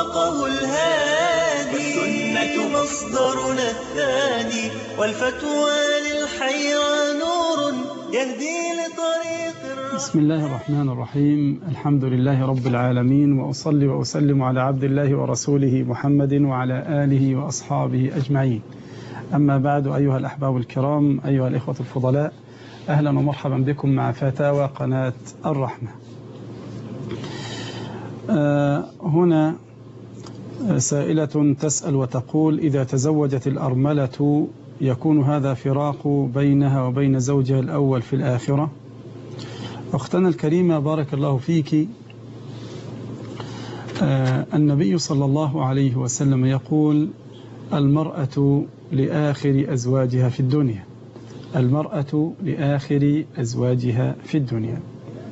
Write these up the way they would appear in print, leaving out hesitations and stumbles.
وافقه الهادي، والسنة مصدرنا الثاني، والفتوى للحيرى نور يهدي لطريق الرحمن. بسم الله الرحمن الرحيم. الحمد لله رب العالمين، وأصلي وأسلم على عبد الله ورسوله محمد وعلى آله وأصحابه أجمعين. أما بعد، أيها الأحباب الكرام، أيها الإخوة الفضلاء، أهلا ومرحبا بكم مع فتاوى قناة الرحمة. هنا سائلة تسأل وتقول: إذا تزوجت الأرملة يكون هذا فراق بينها وبين زوجها الأول في الآخرة؟ أختنا الكريمة بارك الله فيك، النبي صلى الله عليه وسلم يقول: المرأة لآخر أزواجها في الدنيا، المرأة لآخر أزواجها في الدنيا.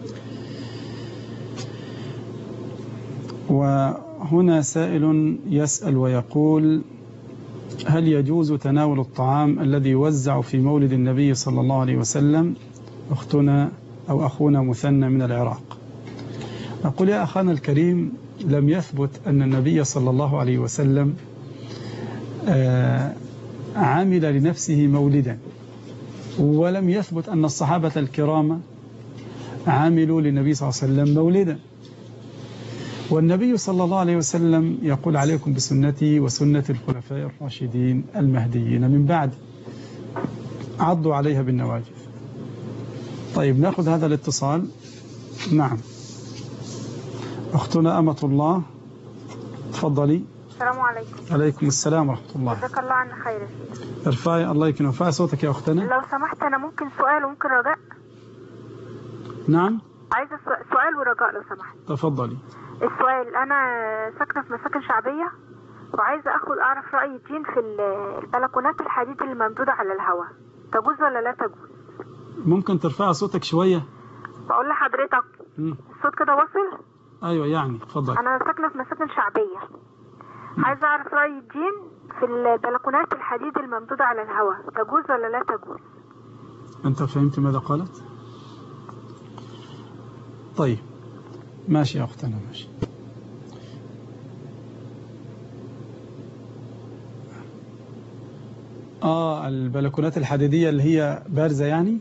وهنا سائل يسأل ويقول: هل يجوز تناول الطعام الذي يوزع في مولد النبي صلى الله عليه وسلم؟ أختنا أو أخونا مثنى من العراق. أقول: يا أخانا الكريم، لم يثبت أن النبي صلى الله عليه وسلم عمل لنفسه مولدا، ولم يثبت أن الصحابة الكرام عملوا للنبي صلى الله عليه وسلم مولدا. والنبي صلى الله عليه وسلم يقول: عليكم بسنتي وسنة الخلفاء الراشدين المهديين من بعد، عضوا عليها بالنواجذ. طيب، نأخذ هذا الاتصال. نعم، أختنا أمة الله، تفضلي. السلام عليكم. عليكم السلام ورحمة الله. جزاك الله عنا خير. ارفعي، الله يكرمك، ارفعي صوتك يا أختنا. لو سمحت، أنا ممكن سؤال وممكن رجاء؟ نعم، عايزة سؤال ورجاء لو سمحت. تفضلي. السؤال: أنا ساكنة في مساكن شعبية، وعايزة أعرف رأي الدين في البلكونات الحديد اللي ممدودة على الهواء، تجوز ولا لا تجوز؟ ممكن ترفعي صوتك شوية؟ بقول لحضرتك الصوت كده واصل؟ أيوة، يعني اتفضل. أنا ساكنة في مساكن شعبية، عايزة أعرف رأي الدين في البلكونات الحديد الممدودة على الهواء، تجوز ولا لا تجوز؟ أنت فهمت ماذا قالت؟ طيب، ماشي يا أختنا، ماشي. البلكونات الحديدية اللي هي بارزة يعني؟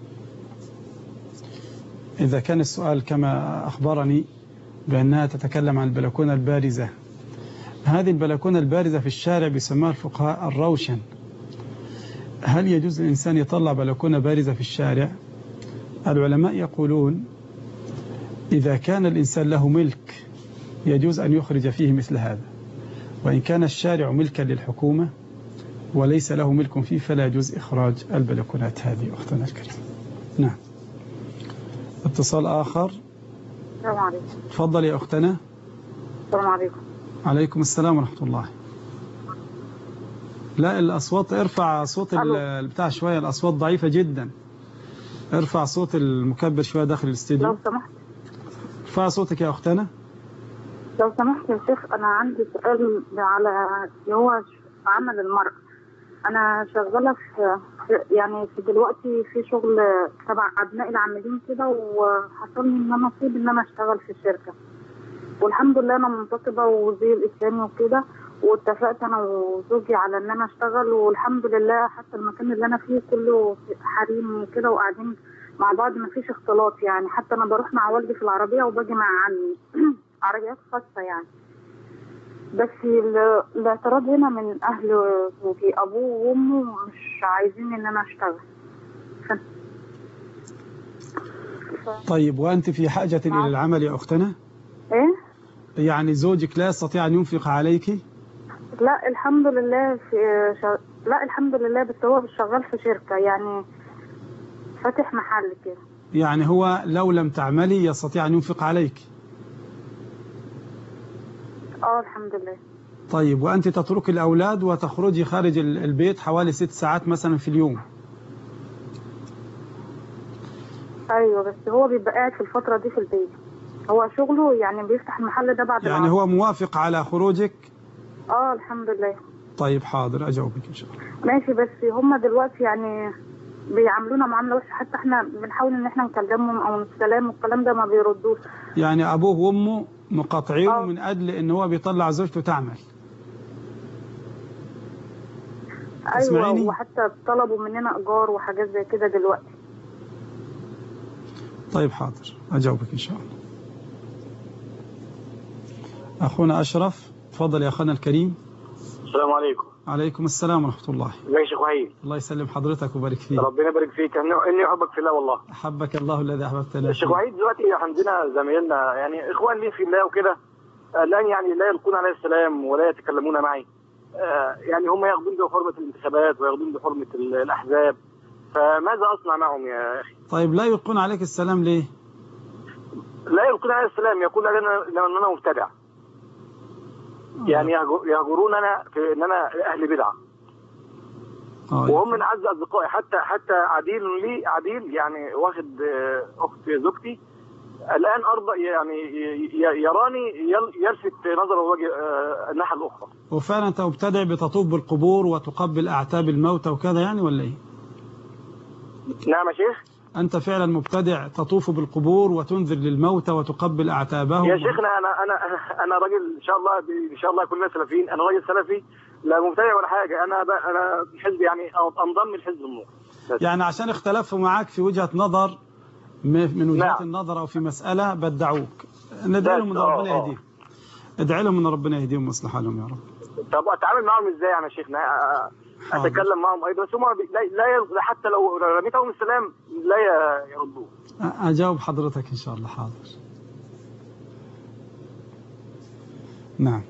إذا كان السؤال كما أخبرني بأنها تتكلم عن البلكونة البارزة، هذه البلكونة البارزة في الشارع بيسموها الفقهاء الروشن. هل يجوز الإنسان يطلع بلكونة بارزة في الشارع؟ العلماء يقولون: إذا كان الإنسان له ملك يجوز أن يخرج فيه مثل هذا، وإن كان الشارع ملكا للحكومة وليس له ملك فيه فلا يجوز إخراج البلكونات هذه. أختنا الكريمة، نعم. اتصال آخر. السلام عليكم. تفضل يا أختنا. السلام عليكم. عليكم السلام ورحمة الله. لا، الأصوات، ارفع صوت البتاع شوية، الأصوات ضعيفة جدا. ارفع صوت المكبر شوية داخل الاستديو لو سمحت. ارفع صوتك يا أختنا. لو سمحت يا شيخ، أنا عندي سؤال على هو عمل المرأة. أنا شغالة في دلوقتي في شغل تبع أبناء العاملين كده، وحصل لي إن أنا نصيب إن أنا أشتغل في الشركة، والحمد لله أنا منتقبة وزي الإسلامي وكده، واتفقت أنا وزوجي على إن أنا أشتغل، والحمد لله حتى المكان اللي أنا فيه كله حريم وكده، وقاعدين مع بعض مفيش اختلاط يعني. حتى أنا بروح مع والدي في العربية وباجي مع عمي عربيات خاصة يعني. بس الاعتراض هنا من أهل زوجي، أبوه وأمه مش عايزين إن أنا أشتغل. طيب، وأنت في حاجة إلى العمل يا أختنا؟ إيه؟ يعني زوجك لا يستطيع أن ينفق عليك؟ لا الحمد لله لا الحمد لله، بس هو شغال في شركة يعني، فاتح محل كده. يعني هو لو لم تعملي يستطيع أن ينفق عليك؟ الحمد لله. طيب، وأنت تترك الأولاد وتخرجي خارج البيت حوالي 6 ساعات مثلا في اليوم؟ أيوة، بس هو بيبقى قاعد في الفترة دي في البيت، هو شغله يعني بيفتح المحل ده بعد يعني هو موافق على خروجك؟ الحمد لله. طيب، حاضر، أجاوبك إن شاء الله. ماشي، بس هم دلوقتي يعني بيعاملونا معاملة وحشة، حتى احنا بنحاول ان احنا نكلمهم او السلام والكلام ده ما بيردوش. يعني أبوه وأمه مقاطعينه من أجل إن هو بيطلع زوجته تعمل. أيوة، وحتى طلبوا مننا إيجار وحاجات زي كده دلوقتي. طيب حاضر، أجاوبك إن شاء الله. أخونا أشرف، تفضل يا أخونا الكريم. السلام عليكم. عليكم السلام ورحمة الله. ازيك يا شيخ وحيد؟ الله يسلم حضرتك ويبارك فيك. ربنا يبارك فيك. اني احبك في الله والله. احبك الله الذي احببتنا. الشيخ وحيد، دلوقتي عندنا زمايلنا يعني اخوان لي في الله وكده، الان يعني لا يلقون علي السلام ولا يتكلمون معي. يعني هم ياخذون بحرمه الانتخابات وياخذون بحرمه الاحزاب، فماذا اصنع معهم يا اخي؟ طيب لا يلقون عليك السلام ليه؟ لا يلقون علي السلام، يقول ان انا مبتدع. يعني يهجروننا في ان انا اهل بدعه. وهم من اعز اصدقائي، حتى عديل يعني واخد اخت زوجتي الان ارضى، يعني يراني يلفت نظره وجه الناحيه الاخرى. وفعلا انت مبتدع بتطوف بالقبور وتقبل اعتاب الموتى وكذا يعني ولا ايه؟ نعم يا شيخ. انت فعلا مبتدع تطوف بالقبور وتنذر للموتى وتقبل اعتابهم؟ يا شيخنا انا راجل ان شاء الله كلنا سلفيين. انا راجل سلفي، لا مبتدع ولا حاجه. انا حزب، يعني انضم لحزب النور. يعني عشان اختلفوا معاك في وجهه نظر من وجهات النظر او في مساله بدعوك. ندعي لهم ان ربنا يهديهم. ادعي لهم ان ربنا يهديهم ويصلح حالهم يا رب. طب اتعامل معهم ازاي يعني يا شيخنا؟ اتكلم معهم ايضا، بس هم لا حتى لو رميتهم السلام لا يردوه. اجاوب حضرتك ان شاء الله. حاضر. نعم.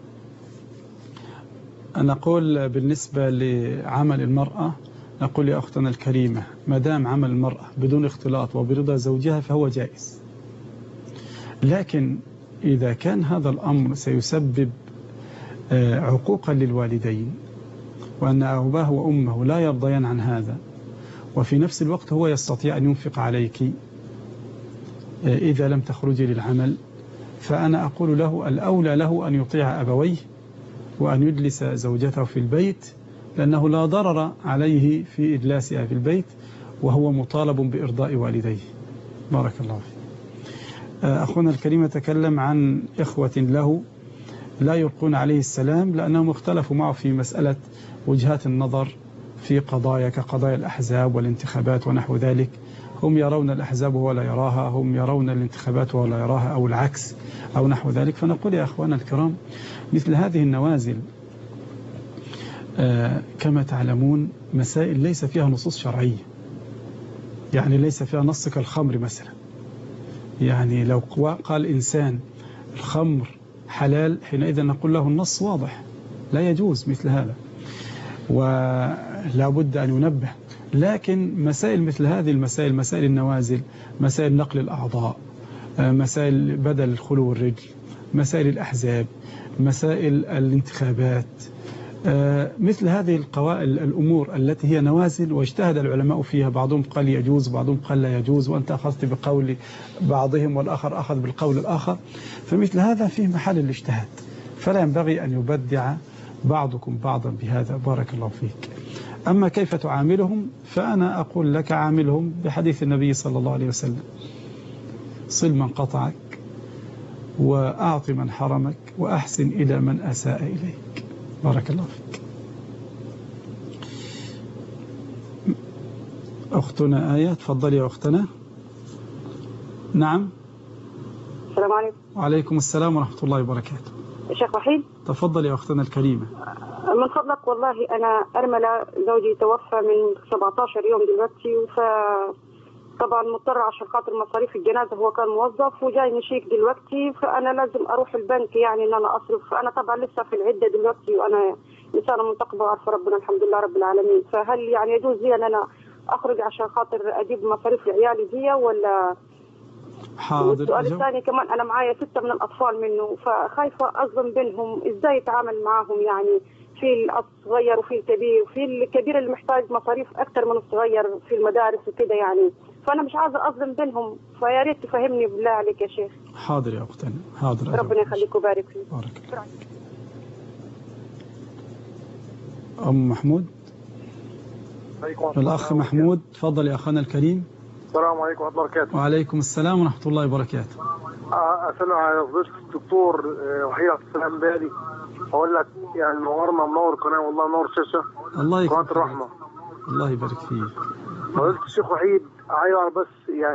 نقول بالنسبة لعمل المرأة، نقول يا أختنا الكريمة، ما دام عمل المرأة بدون اختلاط وبرضا زوجها فهو جائز. لكن إذا كان هذا الأمر سيسبب عقوقا للوالدين، وأن أباه وأمه لا يرضيان عن هذا، وفي نفس الوقت هو يستطيع أن ينفق عليك إذا لم تخرجي للعمل، فأنا أقول له الأولى له أن يطيع أبويه وأن يجلس زوجته في البيت، لأنه لا ضرر عليه في إجلاسها في البيت وهو مطالب بإرضاء والديه. بارك الله فيك. أخونا الكريم تكلم عن إخوة له لا يلقون عليه السلام لأنهم اختلفوا معه في مسألة وجهات النظر في قضايا كقضايا الأحزاب والانتخابات ونحو ذلك. هم يرون الأحزاب وهو لا يراها، هم يرون الانتخابات وهو لا يراها، أو العكس أو نحو ذلك. فنقول يا أخوانا الكرام، مثل هذه النوازل كما تعلمون مسائل ليس فيها نصوص شرعية، يعني ليس فيها نص كالخمر مثلا. يعني لو قال إنسان الخمر حلال، حينئذ نقول له النص واضح لا يجوز مثل هذا، ولا بد أن ينبه. لكن مسائل مثل هذه المسائل، مسائل النوازل، مسائل نقل الأعضاء، مسائل بدل الخلو والرجل، مسائل الأحزاب، مسائل الانتخابات، مثل هذه الأمور التي هي نوازل واجتهد العلماء فيها، بعضهم قال يجوز وبعضهم قال لا يجوز، وأنت أخذت بقول بعضهم والآخر أخذ بالقول الآخر، فمثل هذا فيه محل الاجتهاد، فلا ينبغي أن يبدع بعضكم بعضا بهذا. بارك الله فيك. أما كيف تعاملهم فأنا أقول لك عاملهم بحديث النبي صلى الله عليه وسلم: صل من قطعك وأعط من حرمك وأحسن إلى من أساء إليك. بارك الله فيك. أختنا آية، تفضلي يا أختنا. نعم. السلام عليكم. وعليكم السلام ورحمة الله وبركاته. شيخ وحيد، تفضلي يا أختنا الكريمة. من فضلك والله أنا أرملة، زوجي توفى من 17 يوم دلوقتي، طبعا مضطر عشان خاطر مصاريف الجنازة، هو كان موظف وجاي مشيك دلوقتي، فأنا لازم أروح البنك يعني إن أنا أصرف، فأنا طبعا لسه في العدة دلوقتي وأنا إنسانة منتقبة وعارفة ربنا الحمد لله رب العالمين، فهل يعني يجوز لي أن أنا أخرج عشان خاطر أجيب مصاريف لعيالي دي ولا؟ حاضر. السؤال الثاني كمان، أنا معايا 6 من الأطفال منه، فخايفة أظلم بينهم، إزاي أتعامل معهم؟ يعني في الصغير وفي الكبير، وفي الكبير اللي محتاج مصاريف أكثر من الصغير في المدارس وكده يعني، فأنا مش عايزة أظلم بينهم، فيا ريت تفهمني بالله عليك يا شيخ. حاضر يا أختنا، حاضر. ربنا يخليك ويبارك فيك. بارك الله. أم محمود. الأخ محمود، تفضل يا أخانا الكريم. السلام عليكم ورحمة الله وبركاته. وعليكم السلام ورحمة الله وبركاته. اسال على فضيله الدكتور وحيد عبد السلام بالي. اقول لك يعني منورنا منور قناه، والله منور شاشه الله يكرمك. قناه الرحمه. الله يبارك فيك. فضيله الشيخ وحيد عايز بس يعني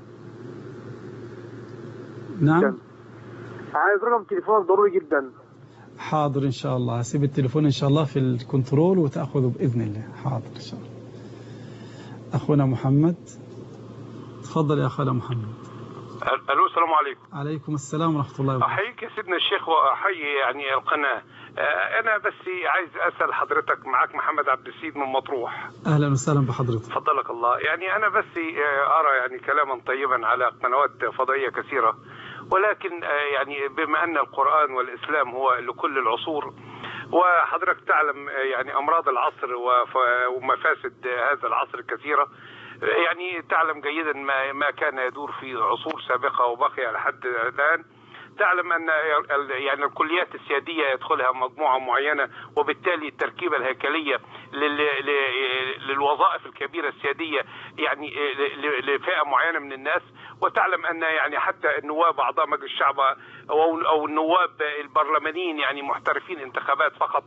نعم. عايز رقم تليفون ضروري جدا. حاضر إن شاء الله، هسيب التليفون إن شاء الله في الكنترول وتأخذه بإذن الله. حاضر إن شاء الله. أخونا محمد، تفضل يا أخونا محمد. الو السلام عليكم. عليكم السلام ورحمة الله وبركاته. احييك يا سيدنا الشيخ واحيي يعني القناه. انا بس عايز اسال حضرتك، معك محمد عبد السيد من مطروح. اهلا وسهلا بحضرتك. فضلك الله. يعني انا بس ارى يعني كلاما طيبا على قنوات فضائيه كثيره، ولكن يعني بما ان القران والاسلام هو لكل العصور، وحضرتك تعلم يعني امراض العصر ومفاسد هذا العصر كثيره، يعني تعلم جيدا ما كان يدور في عصور سابقة وبقي لحد الآن. تعلم أن يعني الكليات السيادية يدخلها مجموعة معينة، وبالتالي التركيبة الهيكلية للوظائف الكبيرة السيادية يعني لفئة معينة من الناس. وتعلم أن يعني حتى النواب أعضاء مجلس الشعب أو النواب البرلمانيين يعني محترفين انتخابات فقط.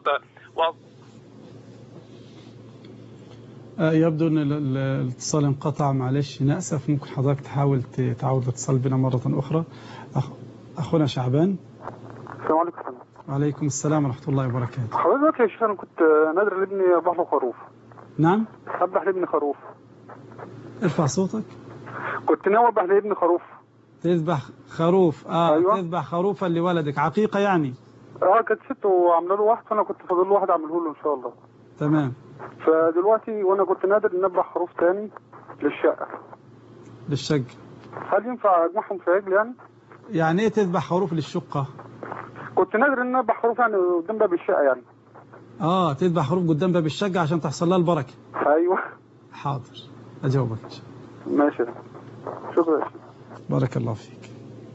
يبدو أن الاتصال انقطع، معلش نأسف. ممكن حضرتك تحاول تعود الاتصال بنا مرة أخرى. أخونا شعبان. السلام عليكم. وعليكم السلام ورحمة الله وبركاته. حضرتك يا شيخ أنا كنت نادر لابني أذبح له خروف. نعم. أذبح لابني خروف. ارفع صوتك. كنت ناوي أذبح لابني خروف. تذبح خروف؟ أيوة. تذبح خروفا لولدك، عقيقة يعني؟ كانت سته عامله له واحد، فأنا كنت فاضل له واحد أعمله له إن شاء الله. تمام. فدلوقتي وأنا كنت نادر نذبح خروف تاني للشقة. للشقة. هل ينفع أجمعهم في عجل يعني؟ يعني إيه تذبح خروف للشقة؟ كنت نادر إن أذبح خروف يعني قدام باب الشقة يعني. تذبح خروف قدام باب الشقة عشان تحصل لها البركة. أيوه. حاضر، أجاوبك. ماشي، شكرا. بارك الله فيك.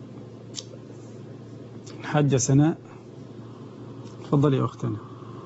حاجة سناء، تفضلي يا أختنا.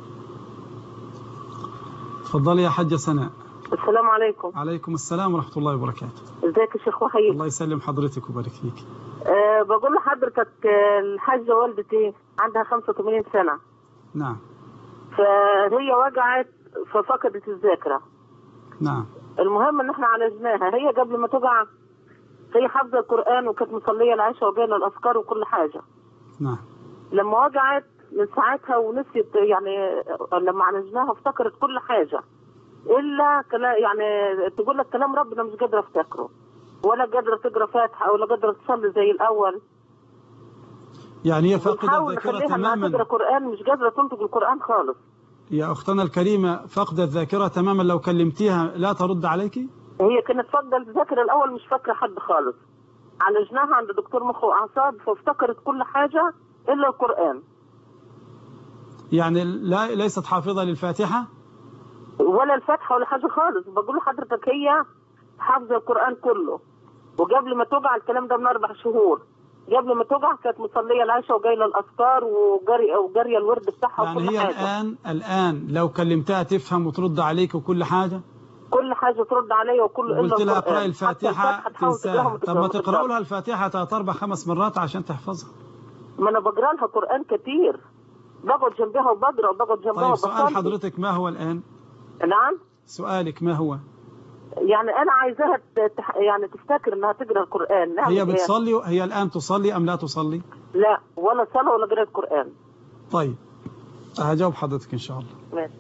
تفضلي يا حاجة سناء. السلام عليكم. عليكم السلام ورحمة الله وبركاته. ازيك يا شيخ وحيد؟ الله يسلم حضرتك ويبارك فيك. بقول لحضرتك الحاجة والدتي عندها 85 سنة. نعم. فهي وجعت ففقدت الذاكرة. نعم. المهم ان احنا عالجناها. هي قبل ما تقع هي حافظة القرآن وكانت مصلية العشاء وبين الأذكار وكل حاجة. نعم. لما وجعت من ساعتها ونسيت، يعني لما عالجناها افتكرت كل حاجة إلا يعني تقول لك كلام ربنا مش قادرة افتكره، ولا قادرة تقرأ فاتحة، ولا قادرة تصلي زي الأول. يعني هي فاقدة الذاكرة تماما. تقرأ قرآن مش قادرة تنطق القرآن خالص. يا أختنا الكريمة، فاقدة الذاكرة تماما، لو كلمتيها لا ترد عليك؟ هي كانت فاقدة الذاكرة الأول، مش فاكرة حد خالص. عالجناها عند دكتور مخ وأعصاب فافتكرت كل حاجة إلا القرآن. يعني ليست حافظة للفاتحة؟ ولا الفاتحة ولا حاجة خالص. بقول لحضرتك هي حافظة القرآن كله، وقبل ما توجع الكلام ده من 4 شهور، قبل ما توجع كانت مصلية العشاء وجايلة الأذكار وجارية الورد بتاعها يعني وكل هي حاجة. الآن لو كلمتها تفهم وترد عليك وكل حاجة؟ كل حاجة ترد عليا وكل إلا قلت لها اقرأي الفاتحة تنساها. طب ما تقرأوا لها الفاتحة 3 4 5 مرات عشان تحفظها. ما أنا بقرأ لها قرآن كتير، بقعد جنبها وبقرأ وبقعد جنبها. طيب سؤال حضرتك ما هو الآن؟ نعم. سؤالك ما هو؟ يعني أنا عايزاها يعني تفتكر إنها تقرأ القرآن. هي بتصلي؟ هي الآن تصلي أم لا تصلي؟ لا، ولا صلاة ولا قراءة قرآن. طيب هجاوب حضرتك إن شاء الله. ماشي.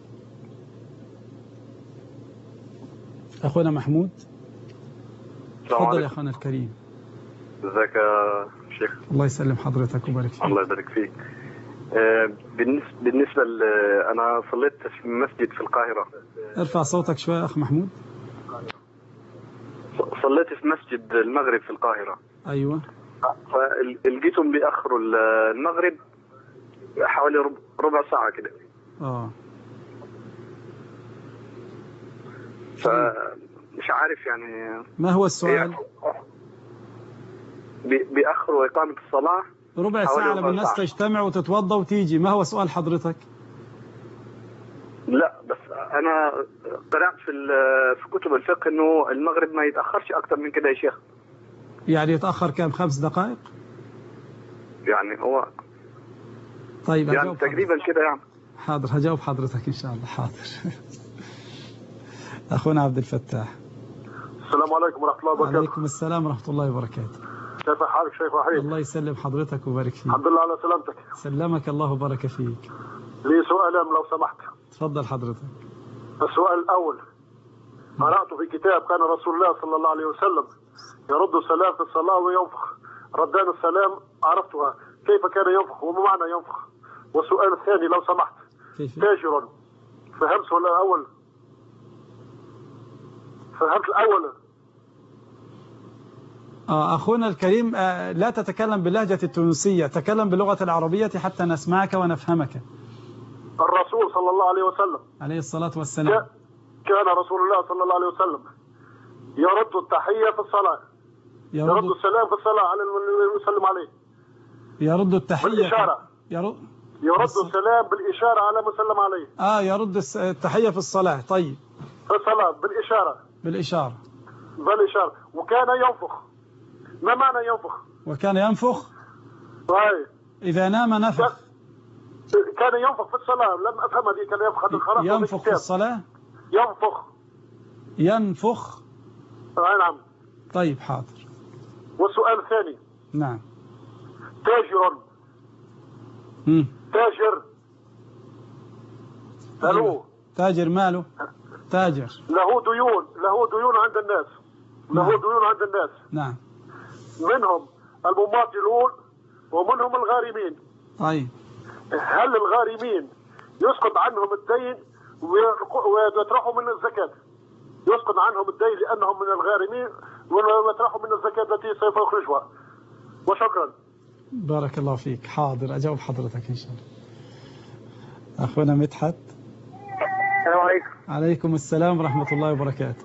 أخونا محمود. تفضل يا أخونا الكريم. ازيك يا شيخ؟ الله يسلم حضرتك ويبارك فيك. الله يبارك فيك. بالنسبة أنا صليت في مسجد في القاهرة. ارفع صوتك شوية يا أخ محمود. صليت في مسجد المغرب في القاهرة. أيوة. فلقيتهم بيأخروا المغرب حوالي ربع ساعة كده. فمش عارف يعني. ما هو السؤال؟ بيأخروا إقامة الصلاة ربع ساعة لما الناس تجتمع وتتوضى وتيجي. ما هو سؤال حضرتك؟ لا بس أنا قرأت في كتب الفقه إنه المغرب ما يتأخرش أكتر من كده يا شيخ. يعني يتأخر كم؟ 5 دقائق؟ يعني هو طيب يعني تقريبا كده يعني. حاضر، هجاوب حضرتك إن شاء الله. حاضر. أخونا عبد الفتاح. السلام عليكم ورحمة الله وبركاته. وعليكم السلام ورحمة الله وبركاته. كيف حالك شيخ وحيد؟ الله يسلم حضرتك ويبارك فيك. الحمد لله على سلامتك. سلمك الله وبارك فيك. لي سؤالين لو سمحت. تفضل حضرتك. السؤال الأول، قرأت في كتاب كان رسول الله صلى الله عليه وسلم يرد السلام في الصلاة وينفخ. ردان السلام عرفتها، كيف كان ينفخ وما معنى ينفخ؟ والسؤال الثاني لو سمحت، تاجر، فهمت ولا الأول؟ فهمت الأول. أخونا الكريم، لا تتكلم باللهجة التونسية، تكلم باللغة العربية حتى نسمعك ونفهمك. الرسول صلى الله عليه وسلم عليه الصلاة والسلام كان رسول الله صلى الله عليه وسلم يرد التحية في الصلاة، يرد السلام في الصلاة على اللي يسلم عليه، يرد التحية بالإشارة، يرد السلام بالإشارة على من سلم عليه. يرد التحية في الصلاة. طيب، في الصلاة بالإشارة. وكان ينفخ. ما معنى ينفخ؟ وكان ينفخ إذا نام نفخ. كان ينفخ في الصلاة، لم أفهم هذه. كان ينفخ في الصلاة. ينفخ. نعم. طيب حاضر. والسؤال الثاني. نعم. تاجر. تاجر. ألو. تاجر ماله؟ تاجر له ديون عند الناس. ديون عند الناس. نعم. منهم المماطلون ومنهم الغارمين. طيب. هل الغارمين يسقط عنهم الدين ويطرحوا من الزكاة؟ يسقط عنهم الدين لأنهم من الغارمين ويطرحوا من الزكاة التي سوف يخرجها. وشكرا. بارك الله فيك. حاضر، أجاوب حضرتك إن شاء الله. أخونا مدحت. السلام عليكم. عليكم السلام ورحمة الله وبركاته.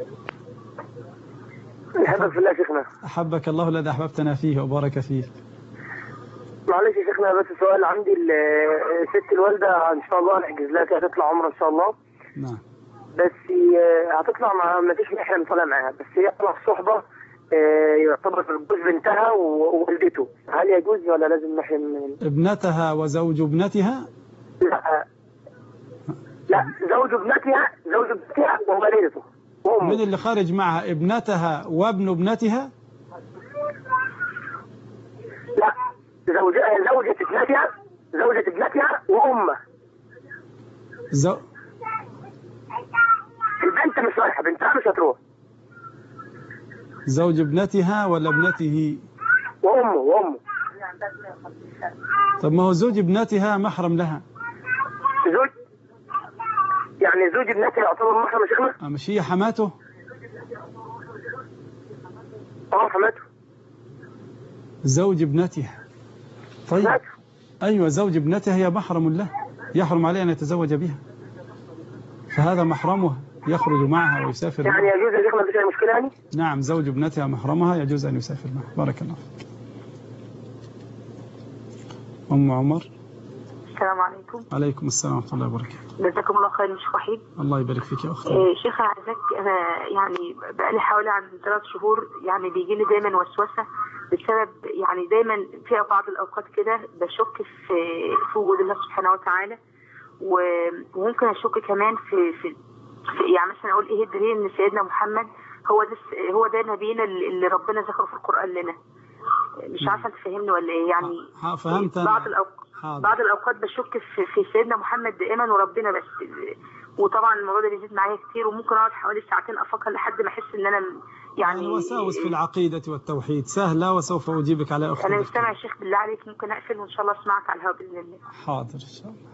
أحبك في الله شيخنا. أحبك الله الذي أحببتنا فيه وبارك فيك. معلش يا شيخنا، بس سؤال عندي. الست الوالدة إن شاء الله هنحجز لها كده تطلع عمرة إن شاء الله. نعم. بس هتطلع ما فيش محرم طالع معاها، بس هي طلع في صحبة يعتبر في جوز بنتها ووالدته. هل يجوز ولا لازم محرم؟ ابنتها وزوج ابنتها؟ لا، زوج ابنتها ووالدته وأمه. من اللي خارج معها؟ ابنتها وابن ابنتها؟ لا، زوجة ابنتها وأمه. البنت مش رايحة، بنتها مش هتروح. زوج ابنتها ولا ابنته؟ وأمه. طب ما هو زوج ابنتها محرم لها. يعني زوج ابنتها يعتبر محرم يا شيخنا؟ مش هي حماته؟ حماته. زوج ابنتها. طيب. أيوة، زوج ابنتها هي محرم له، يحرم عليه أن يتزوج بها، فهذا محرمها، يخرج معها ويسافر يعني معها. يجوز يا شيخنا؟ مفيش أي مشكلة يعني؟ نعم، زوج ابنتها محرمها، يجوز أن يسافر معها. بارك الله فيك. أم عمر. السلام عليكم. عليكم السلام ورحمة الله وبركاته. جزاكم الله خير شيخ وحيد. الله يبارك فيك يا أختي. شيخ عايزك، أنا يعني بقالي حوالي عن 3 شهور يعني بيجي لي دايما وسوسة بسبب يعني دايما في بعض الأوقات كده بشك في وجود الله سبحانه وتعالى، وممكن أشك كمان في يعني مثلا أقول إيه الدليل إن سيدنا محمد هو ده نبينا اللي ربنا ذكره في القرآن لنا. مش عارفة تفهمني ولا إيه يعني. فهمت. بعض الأوقات بشك في سيدنا محمد دائما وربنا بس، وطبعا الموضوع ده بيزيد معايا كتير، وممكن أقعد حوالي ساعتين أفكر لحد ما أحس إن أنا يعني الوساوس في العقيدة والتوحيد سهلة، وسوف أجيبك على أختي. أنا مستمع يا شيخ، بالله عليك ممكن أقفل وإن شاء الله أسمعك على الهواء بإذن الله. حاضر إن شاء الله.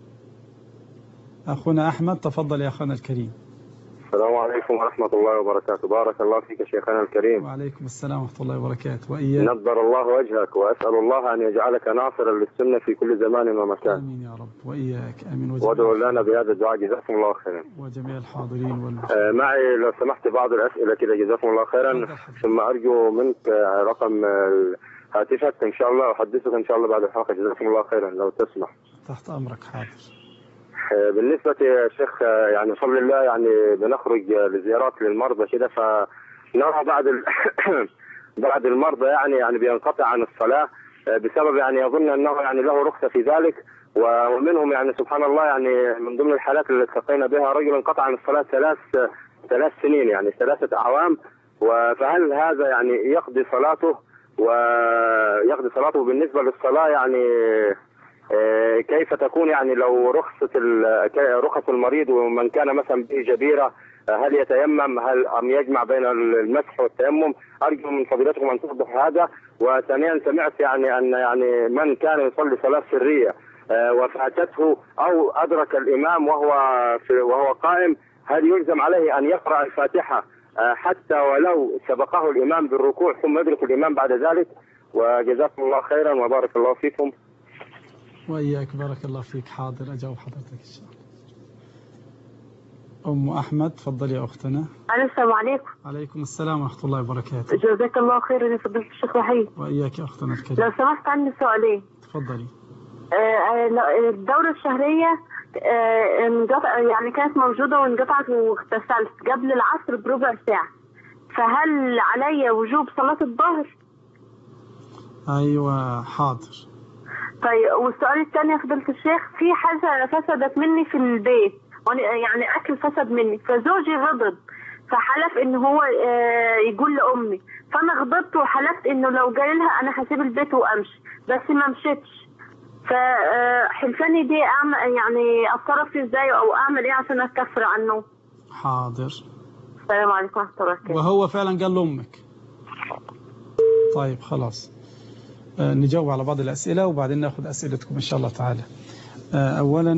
أخونا أحمد، تفضل يا أخونا الكريم. السلام عليكم ورحمة الله وبركاته. بارك الله فيك شيخنا الكريم. وعليكم السلام ورحمة الله وبركاته. وإياك. نضر الله وجهك، وأسأل الله أن يجعلك ناصرا للسنة في كل زمان ومكان. آمين يا رب. وإياك. آمين. وادعوا لنا بهذا الدعاء، جزاكم الله خيرا. وجميع الحاضرين معي لو سمحت بعض الأسئلة كده، جزاكم الله خيرا. ثم أرجو منك رقم هاتفك إن شاء الله، أحدثك إن شاء الله بعد الحلقة. جزاكم الله خيرا لو تسمح. تحت أمرك. حاضر. بالنسبة يا شيخ، يعني بفضل الله يعني بنخرج لزيارات للمرضى كده، فنرى بعض المرضى يعني بينقطع عن الصلاة بسبب يعني يظن أنه يعني له رخصة في ذلك. ومنهم يعني سبحان الله يعني من ضمن الحالات اللي التقينا بها رجل انقطع عن الصلاة 3 سنين، يعني 3 أعوام. فهل هذا يعني يقضي صلاته بالنسبة للصلاة؟ يعني كيف تكون يعني لو رخص المريض ومن كان مثلا به جبيرة، هل يتيمم أم يجمع بين المسح والتيمم؟ أرجو من فضيلتكم أن توضح هذا. وثانيا سمعت يعني أن يعني من كان يصلي صلاة سرية وفاتته أو أدرك الإمام وهو قائم، هل يلزم عليه أن يقرأ الفاتحة حتى ولو سبقه الإمام بالركوع ثم يدرك الإمام بعد ذلك؟ وجزاكم الله خيرا وبارك الله فيكم. وإياك بارك الله فيك. حاضر أجاوب حضرتك إن شاء الله. أم أحمد تفضلي يا أختنا. السلام عليكم. عليكم السلام ورحمة الله وبركاته. جزاك الله خيرا يا فضيلة الشيخ وحيد. وإياك يا أختنا الكريمة. لو سمحت عندي سؤالين. تفضلي. الدورة الشهرية يعني كانت موجودة وانقطعت واغتسلت قبل العصر بربع ساعة، فهل علي وجوب صلاة الظهر؟ أيوة حاضر. طيب والسؤال الثاني يا فضيلة الشيخ، في حاجة فسدت مني في البيت، يعني أكل فسد مني، فزوجي غضب فحلف إن هو يقول لأمي، فأنا غضبت وحلفت إنه لو قال لها أنا هسيب البيت وأمشي، بس ما مشيتش. فحلفاني دي يعني أتصرف فيه إزاي أو أعمل إيه عشان أكفر عنه؟ حاضر. السلام عليكم ورحمة الله وبركاته. وهو فعلا قال لأمك؟ طيب خلاص نجاوب على بعض الأسئلة وبعدين نأخذ أسئلتكم إن شاء الله تعالى. أولا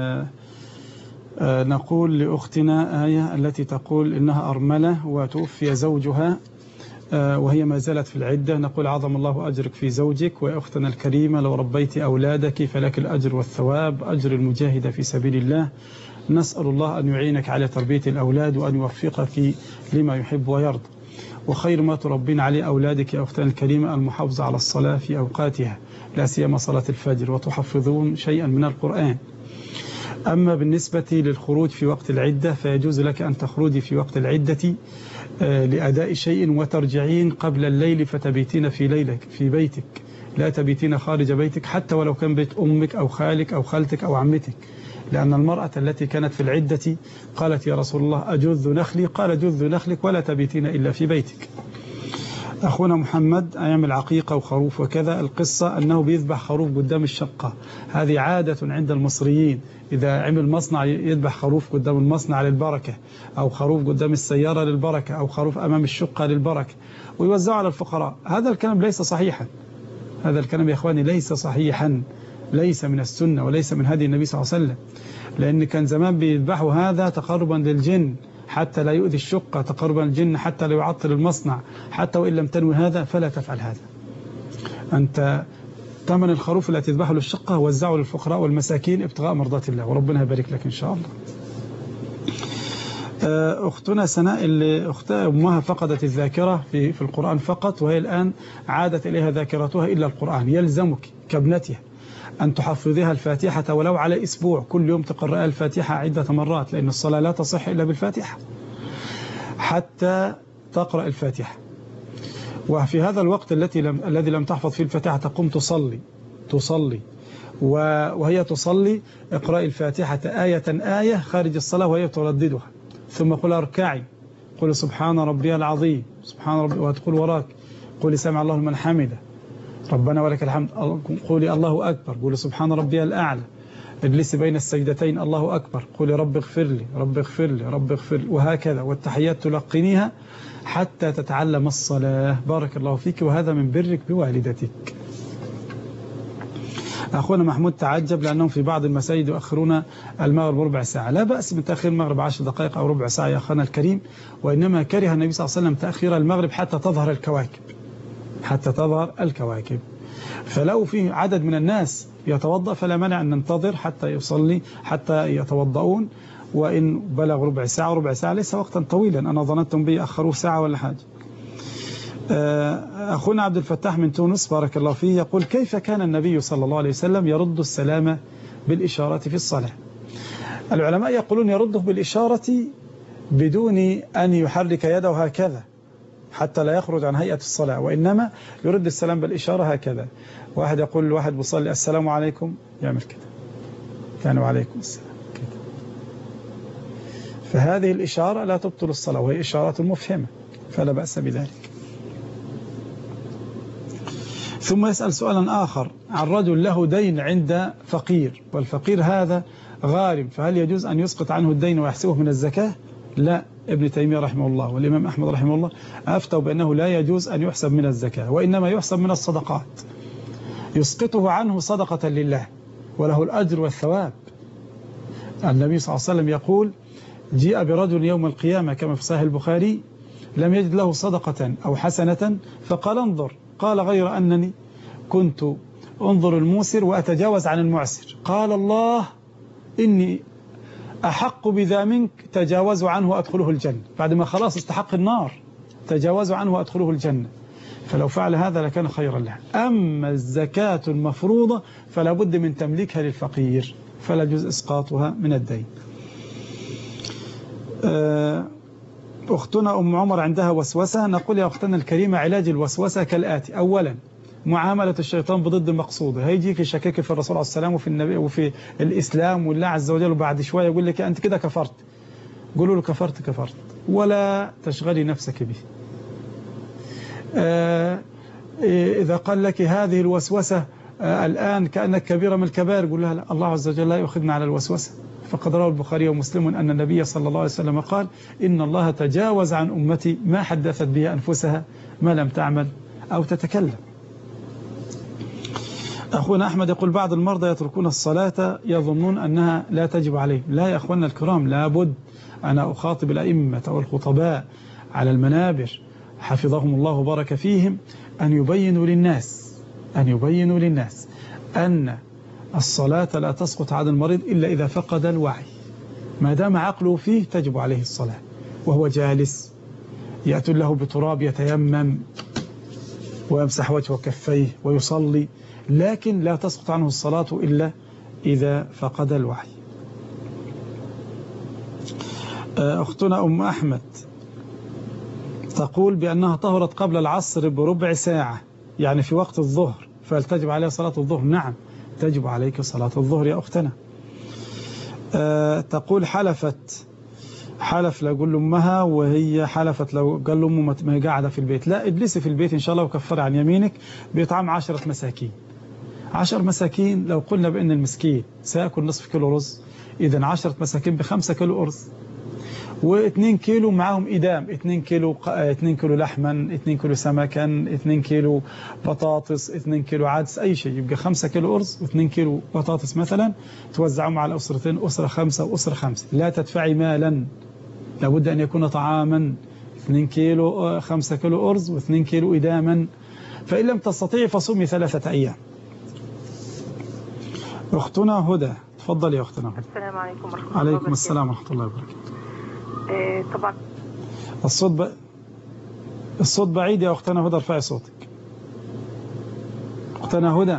نقول لأختنا آية التي تقول إنها أرملة وتوفي زوجها وهي ما زالت في العدة، نقول عظم الله أجرك في زوجك. ويا أختنا الكريمة لو ربيت أولادك فلك الأجر والثواب أجر المجاهدة في سبيل الله. نسأل الله أن يعينك على تربية الأولاد وأن يوفقك لما يحب ويرضى. وخير ما تربين عليه أولادك يا أختنا الكريمة المحافظة على الصلاة في أوقاتها، لا سيما صلاة الفجر، وتحفظون شيئا من القرآن. أما بالنسبة للخروج في وقت العدة فيجوز لك أن تخرجي في وقت العدة لأداء شيء وترجعين قبل الليل فتبيتين في بيتك، لا تبيتين خارج بيتك حتى ولو كان بيت أمك أو خالك أو خالتك أو عمتك، لأن المرأة التي كانت في العدة قالت يا رسول الله أجذ نخلي، قال جذ نخلك ولا تبيتين إلا في بيتك. أخونا محمد أيام العقيقة وخروف وكذا، القصة أنه بيذبح خروف قدام الشقة، هذه عادة عند المصريين، إذا عمل مصنع يذبح خروف قدام المصنع للبركة، أو خروف قدام السيارة للبركة، أو خروف أمام الشقة للبركة، ويوزعوا على الفقراء. هذا الكلام ليس صحيحا، هذا الكلام يا إخواني ليس صحيحا، ليس من السنة وليس من هدي النبي صلى الله عليه وسلم، لأن كان زمان بيذبحوا هذا تقربا للجن حتى لا يؤذي الشقة، تقربا للجن حتى لا يعطل المصنع، حتى وإن لم تنوي هذا فلا تفعل هذا. أنت ثمن الخروف التي تذبحه للشقة وزعه للفقراء والمساكين ابتغاء مرضات الله، وربنا يبارك لك إن شاء الله. أختنا سناء اللي أختها أمها فقدت الذاكرة في القرآن فقط، وهي الآن عادت إليها ذاكرتها إلا القرآن، يلزمك كابنتها أن تحفظها الفاتحة ولو على أسبوع، كل يوم تقرأ الفاتحة عدة مرات، لأن الصلاة لا تصح إلا بالفاتحة، حتى تقرأ الفاتحة. وفي هذا الوقت الذي لم تحفظ فيه الفاتحة تقوم تصلي وهي تصلي اقرأ الفاتحة آية خارج الصلاة وهي ترددها، ثم قل اركعي، قل سبحان ربي العظيم، سبحان ربي، وتقول وراك قولي سمع الله لمن حمده، ربنا ولك الحمد، قولي الله أكبر، قولي سبحان ربي الأعلى، اجلسي بين السجدتين الله أكبر، قولي رب اغفر لي رب اغفر لي رب اغفر لي، وهكذا، والتحيات تلقنيها حتى تتعلم الصلاة. بارك الله فيك، وهذا من برك بوالدتك. أخونا محمود تعجب لأنهم في بعض المساجد يؤخرون المغرب ربع ساعة. لا بأس من تأخير المغرب 10 دقائق أو ربع ساعة يا أخونا الكريم، وإنما كره النبي صلى الله عليه وسلم تأخير المغرب حتى تظهر الكواكب، فلو في عدد من الناس يتوضأ فلا مانع أن ننتظر حتى يصلي، حتى يتوضؤون، وإن بلغ ربع ساعة ليس وقتا طويلا، أنا ظننتم به أخروه ساعة ولا حاجة. أخونا عبد الفتاح من تونس بارك الله فيه يقول كيف كان النبي صلى الله عليه وسلم يرد السلام بالإشارة في الصلاة؟ العلماء يقولون يرده بالإشارة بدون أن يحرك يده هكذا حتى لا يخرج عن هيئة الصلاة، وإنما يرد السلام بالإشارة هكذا. واحد يقول لواحد بيصلي السلام عليكم، يعمل كده، يعني وعليكم السلام كده. فهذه الإشارة لا تبطل الصلاة، وهي إشارات مفهمة فلا بأس بذلك. ثم يسأل سؤالا آخر عن رجل له دين عند فقير، والفقير هذا غارم، فهل يجوز أن يسقط عنه الدين ويحسبه من الزكاة؟ لا. ابن تيمية رحمه الله والإمام أحمد رحمه الله أفتوا بأنه لا يجوز أن يحسب من الزكاة، وإنما يحسب من الصدقات، يسقطه عنه صدقة لله وله الأجر والثواب. النبي صلى الله عليه وسلم يقول: جيء برجل يوم القيامة كما في صحيح البخاري لم يجد له صدقة أو حسنة فقال: انظر. قال: غير أنني كنت انظر الموسر وأتجاوز عن المعسر. قال الله: إني أحق بذا منك، تجاوزوا عنه وأدخله الجنة. بعد ما خلاص استحق النار تجاوزوا عنه وأدخله الجنة. فلو فعل هذا لكان خيرا له. أما الزكاة المفروضة فلا بد من تمليكها للفقير، فلا يجوز إسقاطها من الدين. أختنا أم عمر عندها وسوسة، نقول يا أختنا الكريمة علاج الوسوسة كالآتي: أولا معاملة الشيطان بضد المقصود. هيجيك يشكك في الرسول عليه السلام وفي النبي وفي الإسلام والله عز وجل، وبعد شوية يقول لك أنت كده كفرت. قولوا له كفرت ولا تشغلي نفسك به. إذا قال لك هذه الوسوسة الآن كأنك كبيرة من الكبائر، قول لها لا، الله عز وجل لا يؤخذنا على الوسوسة. فقد روى البخاري ومسلم أن النبي صلى الله عليه وسلم قال: إن الله تجاوز عن أمتي ما حدثت به أنفسها ما لم تعمل أو تتكلم. أخونا أحمد يقول: بعض المرضى يتركون الصلاة يظنون أنها لا تجب عليهم. لا يا أخوانا الكرام، لابد. أنا أخاطب الأئمة والخطباء على المنابر حفظهم الله وبارك فيهم أن يبينوا للناس أن الصلاة لا تسقط عن المريض إلا إذا فقد الوعي. ما دام عقله فيه تجب عليه الصلاة، وهو جالس يأتي له بتراب يتيمم ويمسح وجهه وكفيه ويصلي، لكن لا تسقط عنه الصلاة إلا إذا فقد الوعي. أختنا أم أحمد تقول بأنها طهرت قبل العصر بربع ساعة، يعني في وقت الظهر، فهل تجب عليها صلاة الظهر؟ نعم، تجب عليك صلاة الظهر يا أختنا. تقول حلف لأقول لأمها، وهي حلفت لو قال لأمه ما هي قاعدة في البيت. لا، اجلسي في البيت إن شاء الله وكفر عن يمينك بإطعام 10 مساكين. 10 مساكين، لو قلنا بأن المسكين سيأكل نصف كيلو رز، إذن 10 مساكين ب5 كيلو أرز، و2 كيلو معهم إدام، 2 كيلو لحما، 2 كيلو سمكا، 2 كيلو بطاطس، 2 كيلو عدس، أي شيء، يبقى 5 كيلو أرز و2 كيلو بطاطس مثلا، توزعهم على أسرتين، أسرة 5 وأسرة 5. لا تدفعي مالا، لابد أن يكون طعاما. 2 كيلو 5 كيلو أرز و2 كيلو إداما. فإن لم تستطيعي فصومي 3 أيام. أختنا هدى، تفضل يا أختنا هدى. السلام عليكم ورحمة الله وبركاته. عليكم السلام ورحمة الله وبركاته. طبعا الصوت بعيد يا أختنا هدى، ارفعي صوتك. أختنا هدى.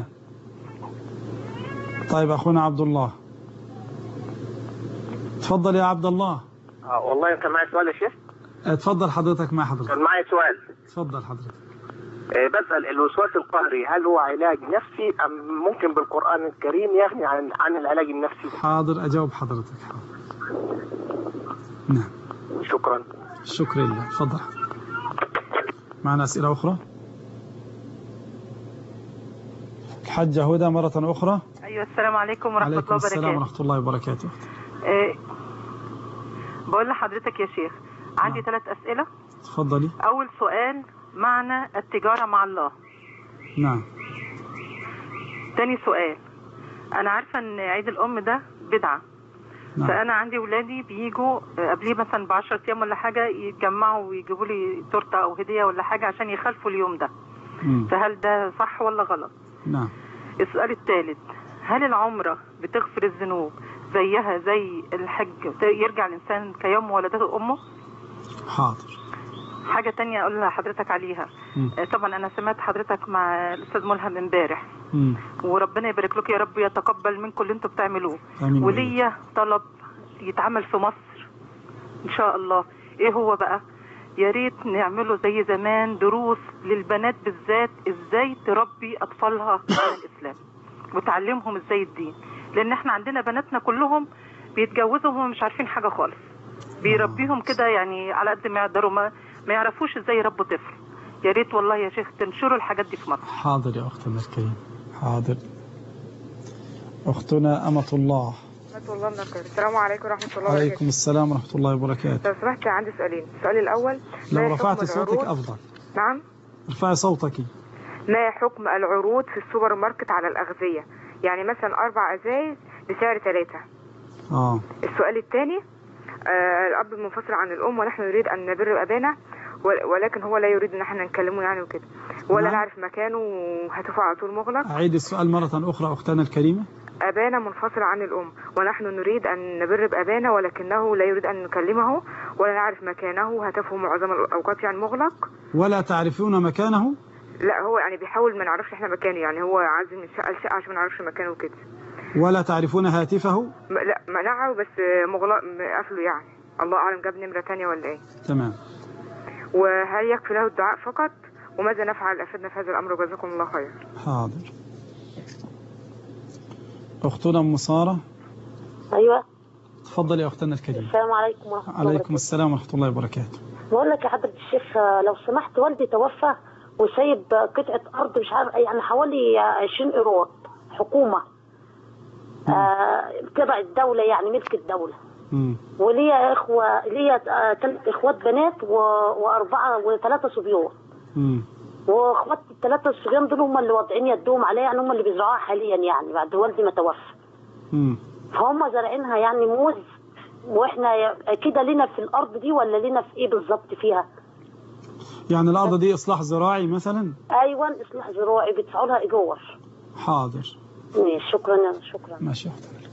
طيب أخونا عبد الله، تفضل يا عبد الله. والله كان معي سؤال يا شيخ. تفضل حضرتك. مع حضرتك كان معي سؤال. تفضل حضرتك. بسأل الوسواس القهري هل هو علاج نفسي أم ممكن بالقرآن الكريم يغني عن العلاج النفسي؟ حاضر، أجاوب حضرتك. نعم، شكرا لله. تفضل. معنا أسئلة أخرى؟ الحجة هدى مرة أخرى. أيوة، السلام عليكم ورحمة الله وبركاته. عليكم السلام ورحمة الله وبركاته. بقول لحضرتك يا شيخ، عندي 3 أسئلة. تفضلي. أول سؤال: معنى التجارة مع الله. نعم. تاني سؤال: أنا عارفة أن عيد الأم ده بدعة. نعم. فأنا عندي ولادي بيجوا قبليه مثلا ب10 أيام ولا حاجة، يتجمعوا ويجيبوا لي تورته أو هدية ولا حاجة عشان يخالفوا اليوم ده. فهل ده صح ولا غلط؟ نعم. السؤال الثالث: هل العمرة بتغفر الذنوب زيها زي الحج، يرجع الإنسان كيوم ولدته أمه؟ حاضر. حاجة تانية أقول لحضرتك عليها. طبعا أنا سمعت حضرتك مع الأستاذ ملهم امبارح، وربنا يبارك لك يا رب، يتقبل منكم اللي انتم بتعملوه. وليا طلب يتعمل في مصر إن شاء الله. إيه هو بقى؟ يا ريت نعمله زي زمان دروس للبنات بالذات ازاي تربي اطفالها على الاسلام وتعلمهم ازاي الدين، لان احنا عندنا بناتنا كلهم بيتجوزوا وهم مش عارفين حاجه خالص، بيربيهم كده يعني على قد ما يقدروا، ما يعرفوش ازاي يربوا طفل. يا ريت والله يا شيخ تنشروا الحاجات دي في مصر. حاضر يا اختنا الكريم، حاضر. اختنا أمة الله. السلام عليكم ورحمة الله وبركاته. وعليكم السلام ورحمة الله وبركاته. لو سمحت عندي سؤالين. السؤال الأول، لو رفعت صوتك أفضل. نعم. ارفعي صوتك. ما حكم العروض في السوبر ماركت على الأغذية؟ يعني مثلا 4 أزايز بسعر 3. السؤال الثاني، الأب منفصل عن الأم ونحن نريد أن نبر أبانا، ولكن هو لا يريد ان احنا نكلمه يعني وكده، ولا نعرف مكانه وهتفه على طول مغلق. أعيد السؤال مرة أخرى أختنا الكريمة. أبانا منفصل عن الأم ونحن نريد أن نبر بأبانا، ولكنه لا يريد أن نكلمه ولا نعرف مكانه، هتفه معظم الأوقات يعني مغلق. ولا تعرفون مكانه؟ لا هو يعني بيحاول ما نعرفش احنا مكانه، يعني هو عازم من شقة لشقة عشان ما نعرفش مكانه وكده. ولا تعرفون هاتفه؟ لا منعه بس مغلق قفله يعني، الله أعلم جاب نمرة تانية ولا ايه. تمام. وهل يكفي له الدعاء فقط؟ وماذا نفعل أفدنا في هذا الأمر وجزاكم الله خير. حاضر. أختنا أم سارة. أيوة. تفضلي يا أختنا الكريمة. السلام عليكم ورحمة الله وبركاته. عليكم السلام ورحمة الله وبركاته. بقول لك يا حضرة الشيخ، لو سمحت والدي توفى وسايب قطعة أرض مش عارف يعني حوالي 20 قيراط حكومة، تبع الدولة يعني ملك الدولة. وليا اخوه، ليا 3 اخوات بنات و3 صبيان. واخوات ال3 الصبيان دول هم اللي واضعين يدهم عليها، يعني هم اللي بيزرعوها حاليا يعني بعد والدي ما توفى. فهم زارعينها يعني موز، واحنا كده لنا في الارض دي ولا لنا في ايه بالظبط فيها؟ يعني الارض دي اصلاح زراعي مثلا؟ ايوه اصلاح زراعي، بيدفعوا لها ايجار. حاضر. شكرا. ماشي.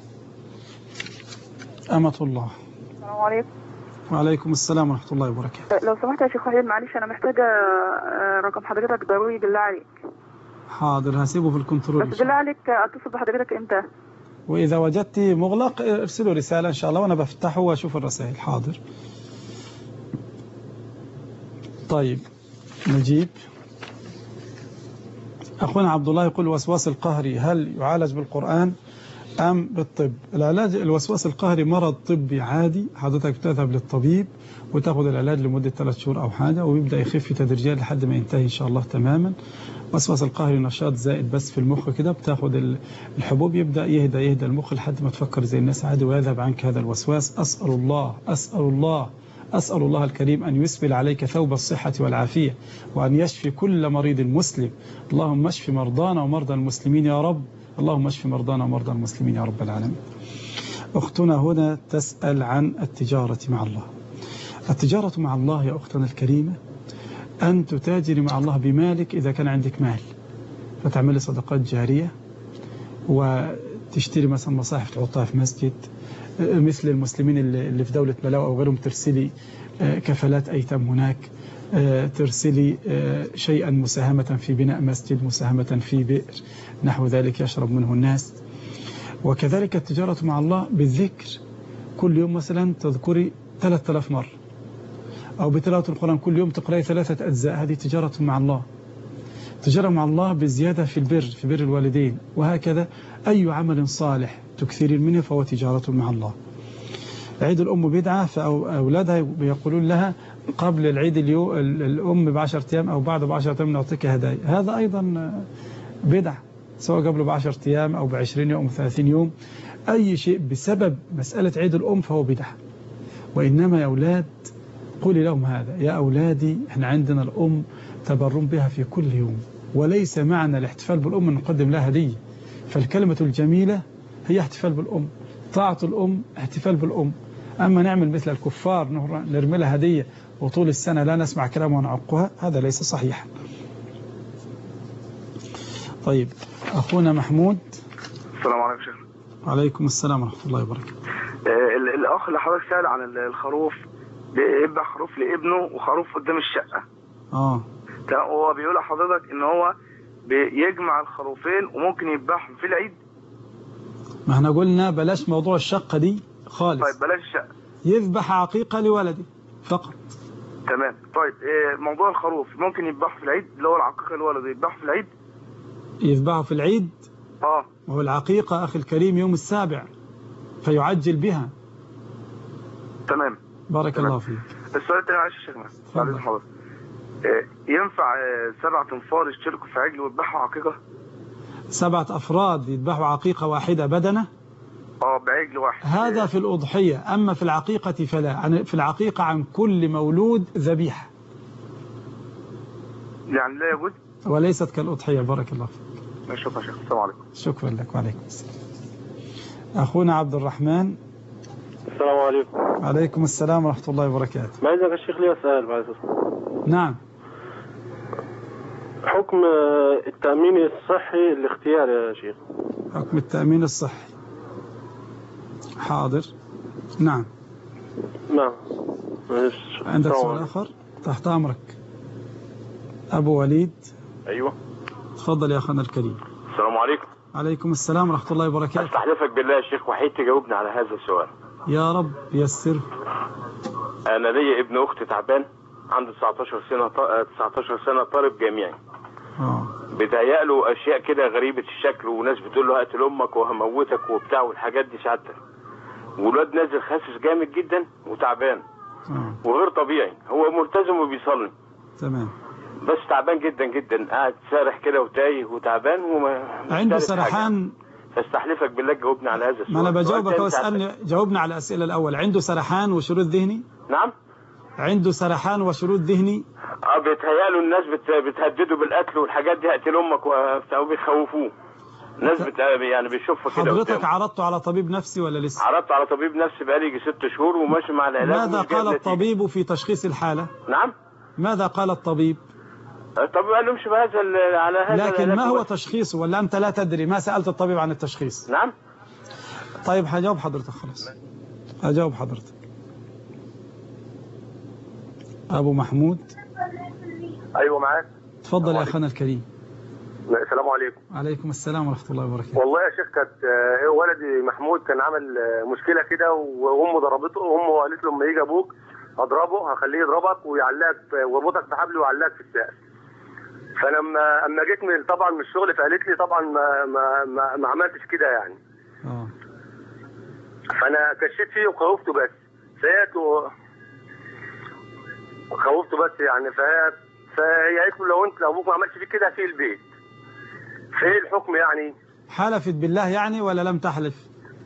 أمة الله. السلام عليكم. وعليكم السلام ورحمة الله وبركاته. لو سمحت يا شيخ وحيد معلش أنا محتاجة رقم حضرتك ضروري بالله عليك. حاضر هسيبه في الكنترول. بس بالله عليك أتصل بحضرتك إمتى؟ وإذا وجدتي مغلق ارسلوا رسالة إن شاء الله وأنا بفتحه وأشوف الرسائل. حاضر. طيب نجيب. أخونا عبد الله يقول الوسواس القهري هل يعالج بالقرآن أم بالطب؟ العلاج الوسواس القهري مرض طبي عادي، حضرتك بتذهب للطبيب وتاخذ العلاج لمدة 3 شهور أو حاجة ويبدأ يخف تدريجيا لحد ما ينتهي إن شاء الله تماما. الوسواس القهري نشاط زائد بس في المخ كده، بتاخذ الحبوب يبدأ يهدى المخ لحد ما تفكر زي الناس عادي ويذهب عنك هذا الوسواس. أسأل الله الكريم أن يسبل عليك ثوب الصحة والعافية وأن يشفي كل مريض مسلم. اللهم اشف مرضانا ومرضى المسلمين يا رب. اللهم اشف مرضانا ومرضى المسلمين يا رب العالمين. أختنا هنا تسأل عن التجارة مع الله. التجارة مع الله يا أختنا الكريمة أن تتاجري مع الله بمالك إذا كان عندك مال، فتعملي صدقات جارية وتشتري مثلا مصاحف تحطها في مسجد، مثل المسلمين اللي في دولة ملاو أو غيرهم ترسلي كفالات أيتام هناك، ترسلي شيئا مساهمة في بناء مسجد، مساهمة في بئر، نحو ذلك يشرب منه الناس. وكذلك التجارة مع الله بالذكر، كل يوم مثلا تذكري 3000 مرة، أو بتلاوة القرآن كل يوم تقرأي 3 أجزاء، هذه تجارة مع الله. تجارة مع الله بزيادة في البر، في بر الوالدين، وهكذا أي عمل صالح تكثرين منه فهو تجارة مع الله. عيد الأم بدعة، فأولادها بيقولون لها قبل العيد الأم ب10 أيام أو بعد ب10 أيام نعطيك هدايا، هذا أيضا بدعة، سواء قبله ب10 أيام أو ب20 يوم أو 30 يوم. أي شيء بسبب مسألة عيد الأم فهو بدعة. وإنما يا أولاد قولي لهم هذا: يا أولادي احنا عندنا الأم تبرم بها في كل يوم، وليس معنى الاحتفال بالأم أن نقدم لها هدية. فالكلمة الجميلة هي احتفال بالأم، طاعة الأم احتفال بالأم. أما نعمل مثل الكفار نرمي لها هدية وطول السنة لا نسمع كلامها ونعقها، هذا ليس صحيحا. طيب أخونا محمود. السلام عليكم شيخ. وعليكم السلام ورحمة الله وبركاته. الأخ اللي حضرتك سأل عن الخروف، بيذبح خروف لابنه وخروف قدام الشقة. هو بيقول لحضرتك إن هو بيجمع الخروفين وممكن يذبحهم في العيد. ما احنا قلنا بلاش موضوع الشقة دي خالص. طيب بلاش الشقة، يذبح عقيقة لولده فقط. تمام. طيب موضوع الخروف ممكن يذبحوا في العيد، اللي هو العقيقة الولد يذبحوا في العيد؟ يذبحوا في العيد؟ وهو العقيقة أخي الكريم يوم السابع فيعجل بها. تمام. بارك الله فيك. السؤال الثاني معلش يا شيخنا بعد حضرتك، ينفع 7 أنفار يشتركوا في عجل ويذبحوا عقيقة؟ 7 أفراد يذبحوا عقيقة واحدة بدنة؟ بعجل واحد. هذا في الأضحية، أما في العقيقة فلا. في العقيقة عن كل مولود ذبيحة، يعني لا يجوز، وليست كالأضحية. بارك الله فيك. شكرا شيخ. السلام عليكم. شكرا لك وعليكم السلام. أخونا عبد الرحمن. السلام عليكم. عليكم السلام ورحمة الله وبركاته. ما عايزك يا شيخ لي سؤال بعد. نعم. حكم التأمين الصحي الاختياري يا شيخ. حكم التأمين الصحي. حاضر. نعم. عندك سؤال آخر؟ تحت أمرك. أبو وليد. أيوة. تفضل يا أخونا الكريم. السلام عليكم. عليكم السلام ورحمة الله وبركاته. أستحلفك بالله يا شيخ وحيد تجاوبني على هذا السؤال. يا رب يسر. أنا ليا ابن أختي تعبان عنده 19 سنة طالب جامعي. بتهيأله أشياء كده غريبة الشكل، وناس بتقول له هقتل أمك وهموتك وبتاع والحاجات دي سعادتك. والواد نازل خاسس جامد جدا وتعبان وغير طبيعي. هو ملتزم وبيصلي تمام، بس تعبان جدا جدا، قاعد سارح كده وتايه وتعبان عنده سرحان. فاستحلفك بالله جاوبني على هذا السؤال. ما أنا بجاوبك واسألني، جاوبنا على الأسئلة الأول. عنده سرحان وشرود ذهني؟ نعم. عنده سرحان وشرود ذهني؟ بيتهيألوا الناس بتهدده بالقتل والحاجات دي، هقتل امك وبيخوفوه. الناس يعني بيشوفوا كده. حضرتك عرضته على طبيب نفسي ولا لسه؟ عرضت على طبيب نفسي بقالي يجي 6 شهور وماشي مع العلاج. ماذا قال الطبيب في تشخيص الحالة؟ نعم. ماذا قال الطبيب؟ الطبيب قال له امشي بهذا على هذا. لكن ما هو تشخيصه ولا أنت لا تدري؟ ما سألت الطبيب عن التشخيص؟ نعم. طيب هجاوب حضرتك. خلاص هجاوب حضرتك. أبو محمود. أيوة معاك. تفضل يا أخانا الكريم. السلام عليكم. عليكم السلام ورحمة الله وبركاته. والله يا شيخ كانت ولدي محمود كان عمل مشكلة كده وأمه ضربته. أمه قالت له لما يجي أبوك أضربه، هخليه يضربك ويعلقك ويربطك في حبل ويعلقك في السقف. فلما جيت طبعا من الشغل فقالت لي طبعا ما عملتش كده يعني. فأنا كشيت فيه وخوفته بس خوفته بس يعني. فهي قالت له لو ابوك ما عملش فيك كده في البيت. فايه الحكم يعني؟ حلفت بالله يعني ولا لم تحلف؟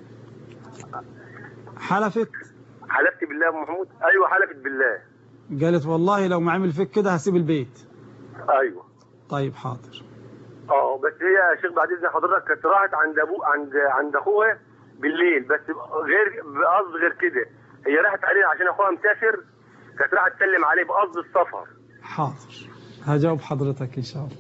حلفت بالله يا ابو محمود. ايوه حلفت بالله. قالت والله لو ما عمل فيك كده هسيب البيت. ايوه. طيب حاضر. بس هي يا شيخ بعد اذن حضرتك كانت راحت عند اخوها بالليل، بس بقصد غير كده. هي راحت عليه عشان اخوها مسافر، كانت راحت تسلم عليه بقصد السفر. حاضر هجاوب حضرتك ان شاء الله.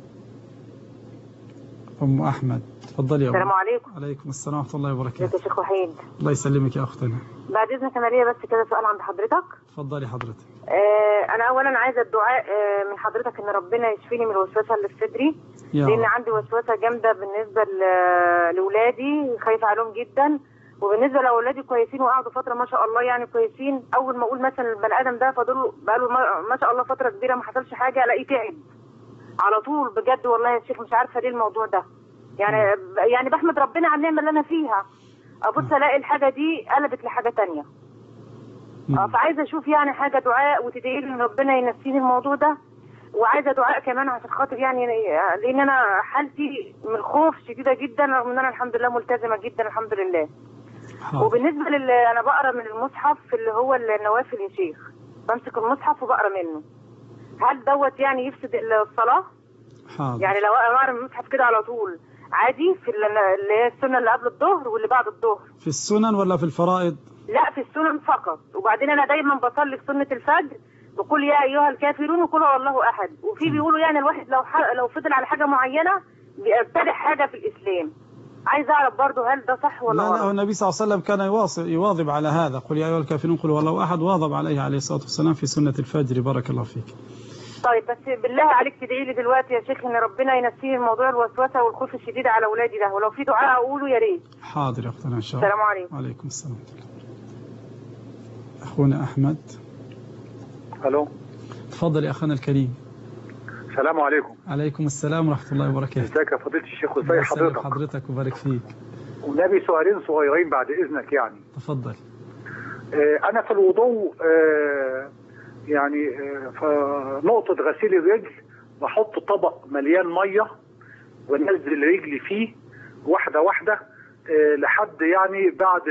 ام احمد تفضلي يا السلام عليكم. عليكم السلام ورحمه الله وبركاته. ازيك يا شيخ وحيد؟ الله يسلمك يا اختنا. بعد اذنك انا ليا بس كده سؤال عند حضرتك. تفضلي حضرتك. انا اولا عايزه الدعاء من حضرتك ان ربنا يشفيني من الوسوسه اللي في صدري، لان عندي وسوسه جامده بالنسبه لاولادي، خايفه عليهم جدا. وبالنسبه لاولادي كويسين وقعدوا فتره ما شاء الله يعني كويسين، اول ما اقول مثلا البني ادم ده فاضل بقاله ما شاء الله فتره كبيره ما حصلش حاجه، الاقيه تعب على طول بجد والله يا شيخ. مش عارفه ليه الموضوع ده يعني بحمد ربنا على النعمه اللي انا فيها، ابص الاقي الحاجه دي قلبت لحاجه ثانيه. فعايزه اشوف يعني حاجه دعاء وتدعي لي ان ربنا ينسيني الموضوع ده، وعايزه دعاء كمان عشان خاطر يعني لان انا حالتي من الخوف شديده جدا، رغم ان انا الحمد لله ملتزمه جدا الحمد لله. وبالنسبه انا بقرا من المصحف اللي هو النوافل يا شيخ، بمسك المصحف وبقرا منه. هل دوت يعني يفسد الصلاه؟ حاضر. يعني لو اقرا من المصحف كده على طول عادي في اللي هي السنه اللي قبل الظهر واللي بعد الظهر؟ في السنن ولا في الفرائض؟ لا في السنن فقط. وبعدين انا دايما بصلي في سنه الفجر بقول يا ايها الكافرون وقل هو الله احد. وفي بيقولوا يعني الواحد لو فضل على حاجه معينه بيبتدع حاجه في الاسلام. عايز اعرف برضه هل ده صح ولا غلط؟ لا النبي صلى الله عليه وسلم كان يواظب على هذا، قل يا ايها الكافرون قل هو الله احد، واظب عليه الصلاه والسلام في سنه الفجر. بارك الله فيك. طيب بس بالله عليك تدعي لي دلوقتي يا شيخ ان ربنا ينسيني موضوع الوسوسه والخوف الشديد على اولادي ده، ولو في دعاء اقوله يا ريت. حاضر يا اختنا ان شاء الله. السلام عليكم. وعليكم السلام. اخونا احمد. الو. تفضل يا اخانا الكريم. السلام عليكم. عليكم السلام ورحمه الله وبركاته. ازيك يا فضيله الشيخ وازي حضرتك وبارك فيك. ونبي سؤالين صغيرين بعد اذنك يعني. تفضل. انا في الوضوء يعني في نقطه غسيل الرجل بحط طبق مليان ميه وانزل رجلي فيه واحده واحده لحد يعني بعد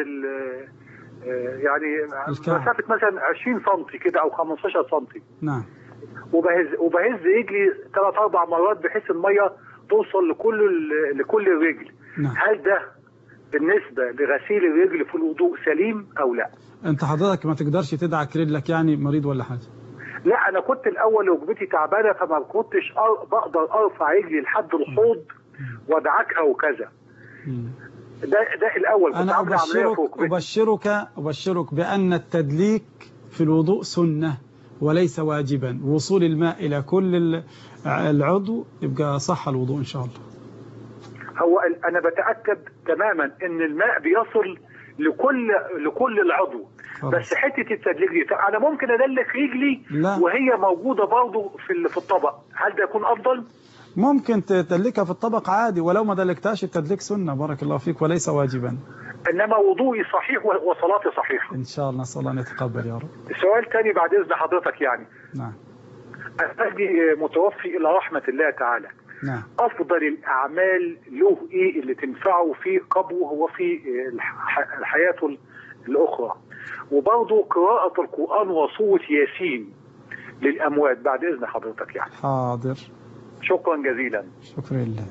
يعني مسافه مثلا 20 سم كده او 15 سم. نعم. وبهز رجلي 3-4 مرات بحيث الميه توصل لكل الرجل. نعم. هل ده بالنسبه لغسيل الرجل في الوضوء سليم او لا؟ انت حضرتك ما تقدرش تدعك رجلك يعني مريض ولا حاجه؟ لا انا كنت الاول ركبتي تعبانه فما كنتش بقدر ارفع رجلي لحد الحوض وادعكها وكذا. ده الاول كنت انا ابشرك بان التدليك في الوضوء سنه وليس واجبا. وصول الماء الى كل العضو يبقى صح الوضوء ان شاء الله. هو انا بتاكد تماما ان الماء بيصل لكل العضو. بس حته التدليك دي انا ممكن ادلك رجلي وهي موجوده برضه في الطبق، هل ده يكون افضل؟ ممكن تدلكها في الطبق عادي ولو ما دلكتهاش. التدليك سنه بارك الله فيك وليس واجبا. انما وضوئي صحيح وصلاتي صحيحه ان شاء الله. نسال الله ان يتقبل يا رب. سؤال ثاني بعد اذن حضرتك يعني. نعم. أهدي متوفي الى رحمه الله تعالى. نعم. افضل الاعمال له ايه اللي تنفعه في قبره وفي حياته الاخرى؟ وبرضه قراءه القران وصوره ياسين للاموات بعد اذن حضرتك يعني. حاضر. شكرا جزيلا. شكرا لله.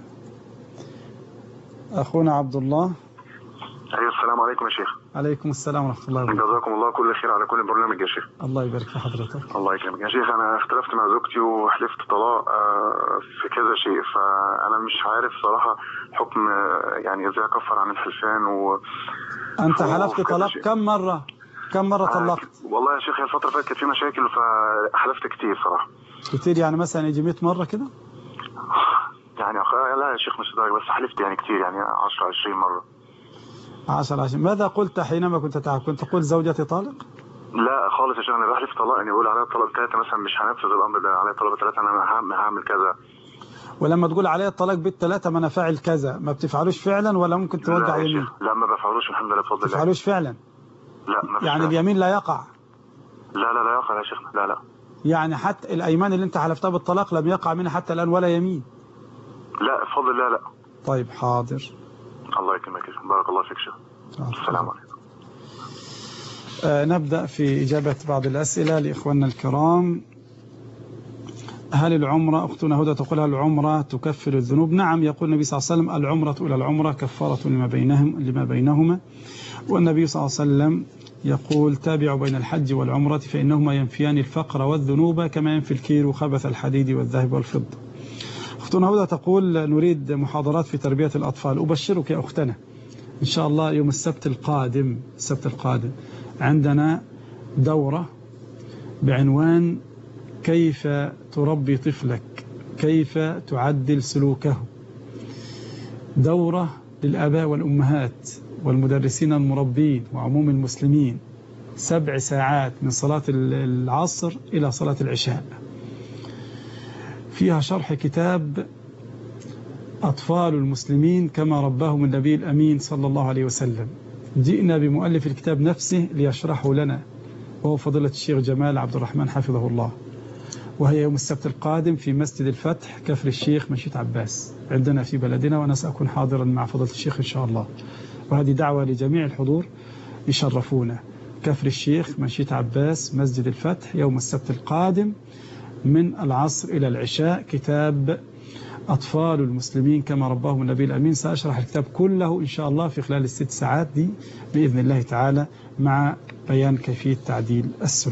اخونا عبد الله. ايوه السلام عليكم يا شيخ. عليكم السلام ورحمه الله وبركاته. جزاكم الله كل خير على كل برنامج يا شيخ. الله يبارك في حضرتك. الله يكرمك يا شيخ. انا اختلفت مع زوجتي وحلفت طلاق في كذا شيء، فانا مش عارف صراحه حكم يعني ازاي اكفر عن الحلفان انت حلفت طلاق كم مره طلقت؟ والله يا شيخ الفتره اللي فاتت كانت في مشاكل فحلفت كتير صراحه. كتير يعني مثلا يجي 100 مره كده؟ يعني لا يا شيخ مش لدرجه، بس حلفت يعني كتير يعني 10-20 مره. 10. ماذا قلت حينما كنت تعرف؟ كنت تقول زوجتي طالق؟ لا خالص يا شيخ. انا بحلف طلاق يعني بقول عليها طلاق 3 مثلا مش هنفذ الامر ده، عليها طلاق 3 انا هعمل كذا. ولما تقول عليها الطلاق بال3 ما انا فاعل كذا ما بتفعلوش فعلا ولا ممكن توقع يمين؟ لا ما بفعلوش الحمد لله بفضل الله. ما بتفعلوش فعلا؟ لا ما يعني اليمين لا يقع؟ لا يقع يا شيخ. لا يعني حتى الايمان اللي انت حلفتها بالطلاق لم يقع منها حتى الان ولا يمين؟ لا بفضل الله لا. طيب حاضر. الله يكرمك يا شيخ. بارك الله فيك شيخ. السلام عليكم. نبدأ في إجابة بعض الأسئلة لإخواننا الكرام. هل العمرة، أختنا هدى تقول هل العمرة تكفر الذنوب؟ نعم، يقول النبي صلى الله عليه وسلم العمرة إلى العمرة كفارة لما بينهما. والنبي صلى الله عليه وسلم يقول تابعوا بين الحج والعمرة فإنهما ينفيان الفقر والذنوب كما ينفي الكير خبث الحديد والذهب والفضة. أختنا هدى تقول نريد محاضرات في تربية الأطفال. أبشرك يا أختنا إن شاء الله يوم السبت القادم عندنا دورة بعنوان كيف تربي طفلك، كيف تعدل سلوكه. دورة للآباء والأمهات والمدرسين المربين وعموم المسلمين 7 ساعات من صلاة العصر إلى صلاة العشاء. فيها شرح كتاب أطفال المسلمين كما رباهم النبي الأمين صلى الله عليه وسلم. جئنا بمؤلف الكتاب نفسه ليشرحه لنا وهو فضيلة الشيخ جمال عبد الرحمن حفظه الله. وهي يوم السبت القادم في مسجد الفتح كفر الشيخ منشية عباس عندنا في بلدنا، وأنا سأكون حاضرا مع فضيلة الشيخ إن شاء الله. وهذه دعوة لجميع الحضور يشرفونا. كفر الشيخ منشية عباس مسجد الفتح يوم السبت القادم من العصر إلى العشاء. كتاب أطفال المسلمين كما رباهم النبي الأمين. سأشرح الكتاب كله إن شاء الله في خلال ال6 ساعات دي بإذن الله تعالى مع بيان كيفية تعديل السلوك.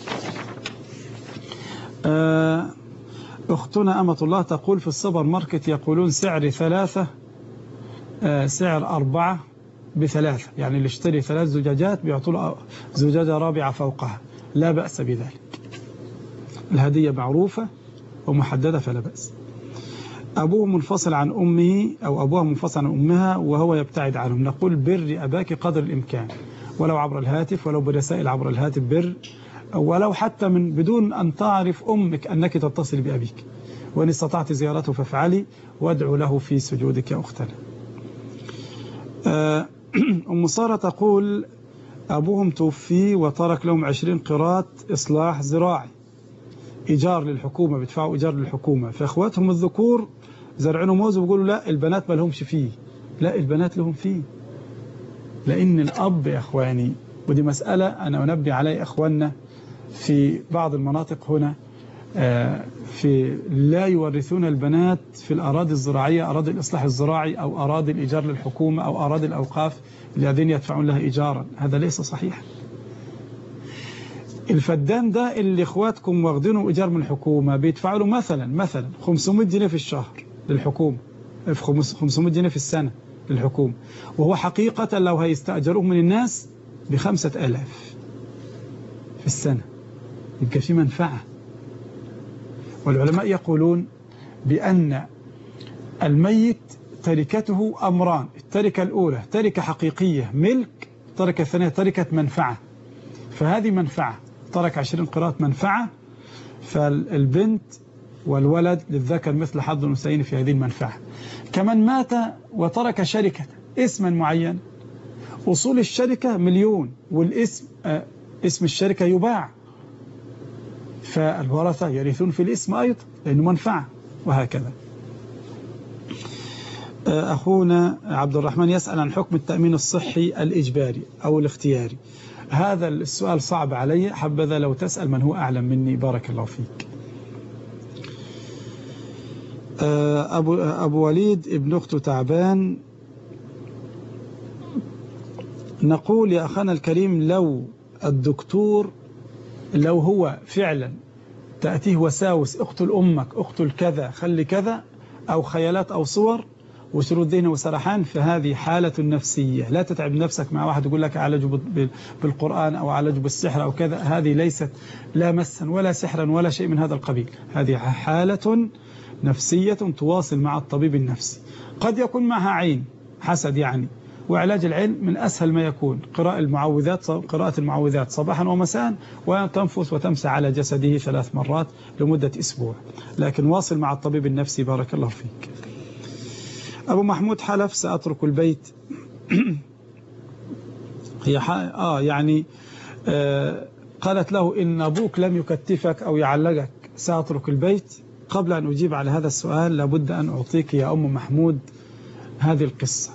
أختنا أمة الله تقول في السوبر ماركت يقولون سعر 3 سعر 4 ب3، يعني اللي اشتري 3 زجاجات بيعطوا له زجاجة رابعة فوقها. لا بأس بذلك، الهدية معروفة ومحددة فلا بأس. أبوه منفصل عن أمه أو أبوها منفصل عن أمها وهو يبتعد عنهم، نقول بر أباك قدر الإمكان ولو عبر الهاتف ولو برسائل عبر الهاتف بر ولو حتى من بدون أن تعرف أمك أنك تتصل بأبيك، وإن استطعت زيارته فافعلي، وادعو له في سجودك يا أختنا. أم سارة تقول أبوهم توفي وترك لهم 20 قيراط إصلاح زراعي إيجار للحكومة، بيدفعوا إيجار للحكومة، فإخواتهم الذكور زرعينه موز وبيقولوا لا البنات ما لهمش فيه. لا البنات لهم فيه، لأن الأب يا أخواني، ودي مسألة أنا أنبه علي أخواننا في بعض المناطق هنا، في لا يورثون البنات في الأراضي الزراعية، أراضي الإصلاح الزراعي أو أراضي الإيجار للحكومة أو أراضي الأوقاف الذين يدفعون لها إيجارا. هذا ليس صحيح. الفدان ده اللي إخواتكم واخدينه إيجار من الحكومة بيدفعوا له مثلا 500 جنيه في الشهر للحكومة، 500 جنيه في السنة للحكومة، وهو حقيقة لو هيستأجروه من الناس ب5,000 في السنة، يبقى في منفعة. والعلماء يقولون بأن الميت تركته أمران: التركة الأولى تركة حقيقية ملك، التركة الثانية تركة منفعة. فهذه منفعة، ترك 20 قيراط منفعة، فالبنت والولد للذكر مثل حظ الأنثيين في هذه المنفعة. كمن مات وترك شركة اسما معين، أصول الشركة 1,000,000 والاسم اسم الشركة يباع، فالورثة يرثون في الاسم أيضا لأنه منفعة، وهكذا. أخونا عبد الرحمن يسأل عن حكم التأمين الصحي الإجباري أو الاختياري. هذا السؤال صعب علي، حبذا لو تسأل من هو أعلم مني، بارك الله فيك. أبو وليد ابن أخته تعبان، نقول يا أخانا الكريم لو الدكتور لو هو فعلا تأتيه وساوس اقتل أمك اقتل كذا خلي كذا، أو خيالات أو صور وشرود ذهن وسرحان، فهذه حالة نفسية. لا تتعب نفسك مع واحد يقول لك عالجه بالقرآن أو عالجه بالسحر أو كذا، هذه ليست لا مسا ولا سحرا ولا شيء من هذا القبيل. هذه حالة نفسية تواصل مع الطبيب النفسي. قد يكون معها عين حسد يعني، وعلاج العين من أسهل ما يكون قراءة المعوذات صباحا ومساء، وتنفث وتمسح على جسده 3 مرات لمدة أسبوع. لكن واصل مع الطبيب النفسي، بارك الله فيك. أبو محمود حلف سأترك البيت. هي يعني قالت له إن أبوك لم يكتفك أو يعلقك سأترك البيت. قبل أن أجيب على هذا السؤال لابد أن أعطيك يا أم محمود هذه القصة.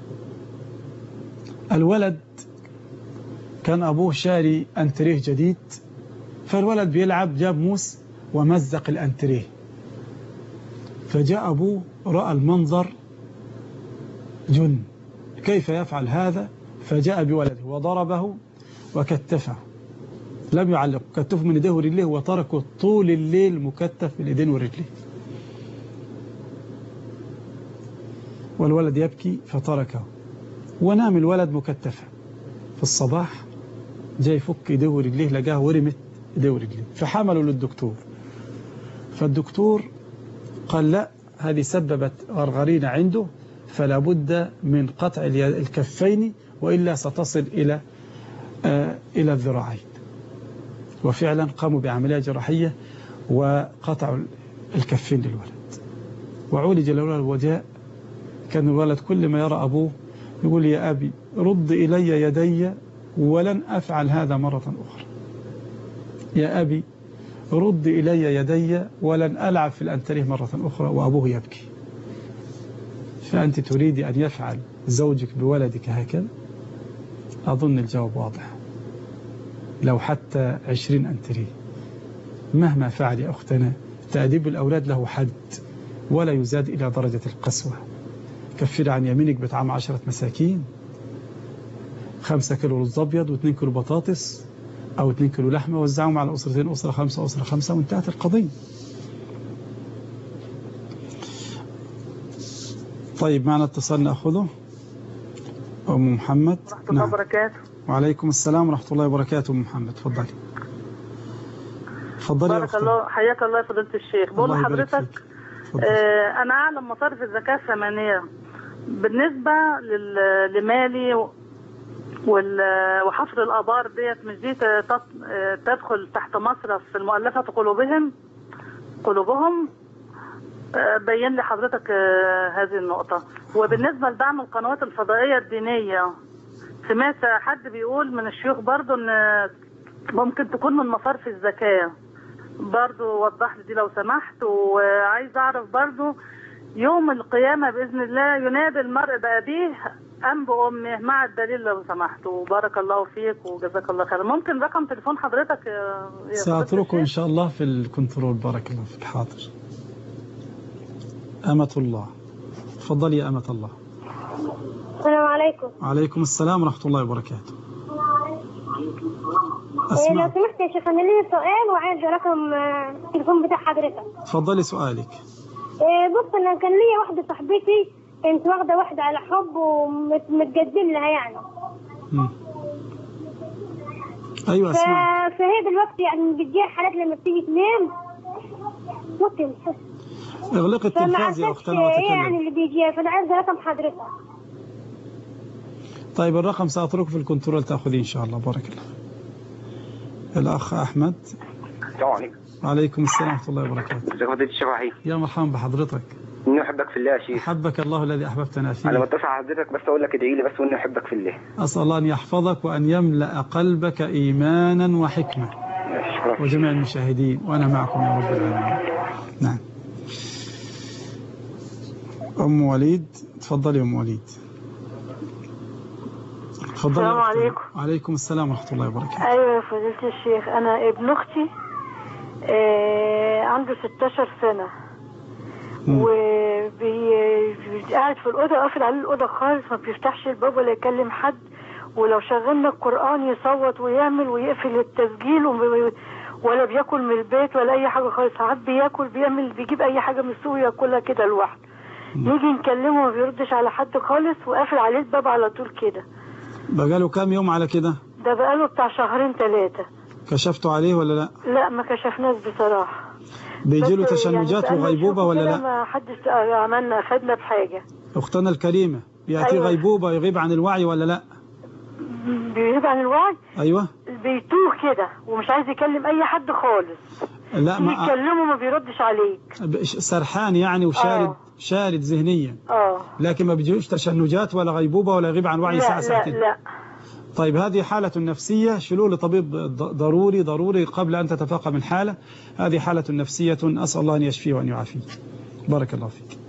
الولد كان أبوه شاري أنتريه جديد، فالولد بيلعب جاب موس ومزق الأنتريه، فجاء أبوه رأى المنظر جن، كيف يفعل هذا؟ فجاء بولده وضربه وكتفه، لم يعلق، كتفه من يديه ورجليه وتركه طول الليل مكتف من يديه ورجليه. والولد يبكي فتركه، ونام الولد مكتفا. في الصباح جاي يفك يديه ورجليه لقاه ورمت يديه ورجليه، فحملوا للدكتور. فالدكتور قال لا، هذه سببت غرغرينة عنده، فلا بد من قطع الكفين وإلا ستصل إلى الذراعين. وفعلا قاموا بعملية جراحية وقطعوا الكفين للولد، وعولج الولد وجاء. كان الولد كل ما يرى أبوه يقول يا أبي رد إلي يدي ولن أفعل هذا مرة أخرى، يا أبي رد إلي يدي ولن ألعب في الأنتريه مرة أخرى، وأبوه يبكي. فأنت تريد أن يفعل زوجك بولدك هكذا؟ أظن الجواب واضح. لو حتى 20 أنتريه مهما فعل يا أختنا، تأديب الأولاد له حد ولا يزاد إلى درجة القسوة. كفر عن يمينك بطعام 10 مساكين، 5 كيلو رز أبيض و2 كيلو بطاطس أو 2 كيلو لحمة، وزعهم على أسرتين، أسرة 5 أسرة 5، وانتهت القضية. طيب معنا اتصال نأخذه. أم محمد. ورحمة الله وبركاته. وعليكم السلام ورحمة الله وبركاته. أم محمد تفضلي. بارك الله، حياك الله يا فضيلة الشيخ. بقول لحضرتك أنا أعلم مصارف الزكاة 8 بالنسبة لمالي وحفر الآبار ديت مش دي تدخل تحت مصرف المؤلفة قلوبهم. بين لي حضرتك هذه النقطة. وبالنسبة لدعم القنوات الفضائية الدينية، سمعت حد بيقول من الشيوخ برضو ان ممكن تكون من مصارف الزكاة، برضو وضح لي دي لو سمحت. وعايز اعرف برضو يوم القيامة بإذن الله ينادي المرء بأبيه أم بأمه مع الدليل لو سمحت. وبارك الله فيك وجزاك الله خير. ممكن رقم تليفون حضرتك سأتركه إن شاء الله في الكنترول. بارك الله فيك. حاضر. أمة الله، تفضلي يا أمة الله. السلام عليكم. وعليكم السلام ورحمة الله وبركاته. لو سمحت يا شيخ، أنا لي سؤال وعايز رقم التليفون بتاع حضرتك. تفضلي سؤالك. بص، أنا كان ليا واحدة صاحبتي كانت واخدة واحدة على حب ومتقدم لها يعني. أيوة اسمع. فهي دلوقتي يعني بتجيها حالات لما بتيجي تنام ممكن اغلقي التلفاز يا أختنا وتكلم. يعني اللي بيجيها، فأنا عايزة رقم حضرتك. طيب الرقم سأتركه في الكنترول تأخذيه إن شاء الله. بارك الله. الأخ أحمد. السلام عليكم. وعليكم السلام ورحمة الله وبركاته. ازيك يا فضيلة الشيخ وحيد؟ يا مرحبا بحضرتك. إني أحبك في الله يا شيخ. أحبك الله الذي أحببتنا فيه. أنا بتصل على حضرتك بس أقول لك ادعي لي بس، وإني أحبك في الله. أسأل الله أن يحفظك وأن يملأ قلبك إيمانا وحكمة وجميع المشاهدين، وأنا معكم يا رب العالمين. نعم. أم وليد، تفضلي أم وليد. السلام عليكم. وعليكم السلام ورحمة الله وبركاته. أيوة يا فضيلة الشيخ، أنا ابن أختي عنده 16 سنة وقاعد في الأوضة، قافل عليه الأوضة خالص، ما بيفتحش الباب ولا يكلم حد، ولو شغلنا القرآن يصوت ويعمل ويقفل التسجيل ولا بياكل من البيت ولا أي حاجة خالص. ساعات بياكل بيجيب أي حاجة من السوق ياكلها كده لوحده. نيجي نكلمه ما بيردش على حد خالص وقافل عليه الباب على طول كده. بقاله كام يوم على كده؟ ده بقاله بتاع 2-3. كشفتوا عليه ولا لا؟ لا ما كشفناش بصراحة. بيجيله تشنجات يعني وغيبوبة ولا لا؟ ما حدش عملنا خدنا بحاجة. أختنا الكريمة بيأتي أيوة. غيبوبة يغيب عن الوعي ولا لا؟ بيغيب عن الوعي؟ أيوة. بيتوه كده ومش عايز يكلم أي حد خالص. لا ما يكلمه ما بيردش عليك. سرحان يعني وشارد شارد ذهنيا. لكن ما بيجيوش تشنجات ولا غيبوبة ولا يغيب عن وعي ساعة ساعتين. لا. طيب هذه حالة نفسية، شلول لطبيب ضروري قبل أن تتفاقم الحالة. هذه حالة نفسية، أسأل الله أن يشفيه وأن يعافيه. بارك الله فيك.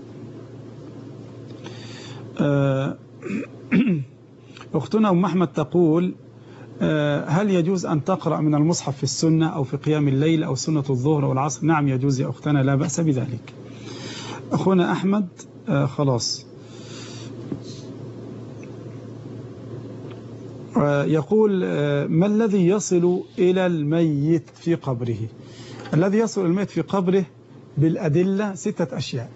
أختنا أم أحمد تقول هل يجوز أن تقرأ من المصحف في السنة أو في قيام الليل أو سنة الظهر والعصر؟ نعم يجوز يا أختنا، لا بأس بذلك. أخونا أحمد خلاص يقول ما الذي يصل إلى الميت في قبره؟ الذي يصل إلى الميت في قبره بالأدلة 6 أشياء.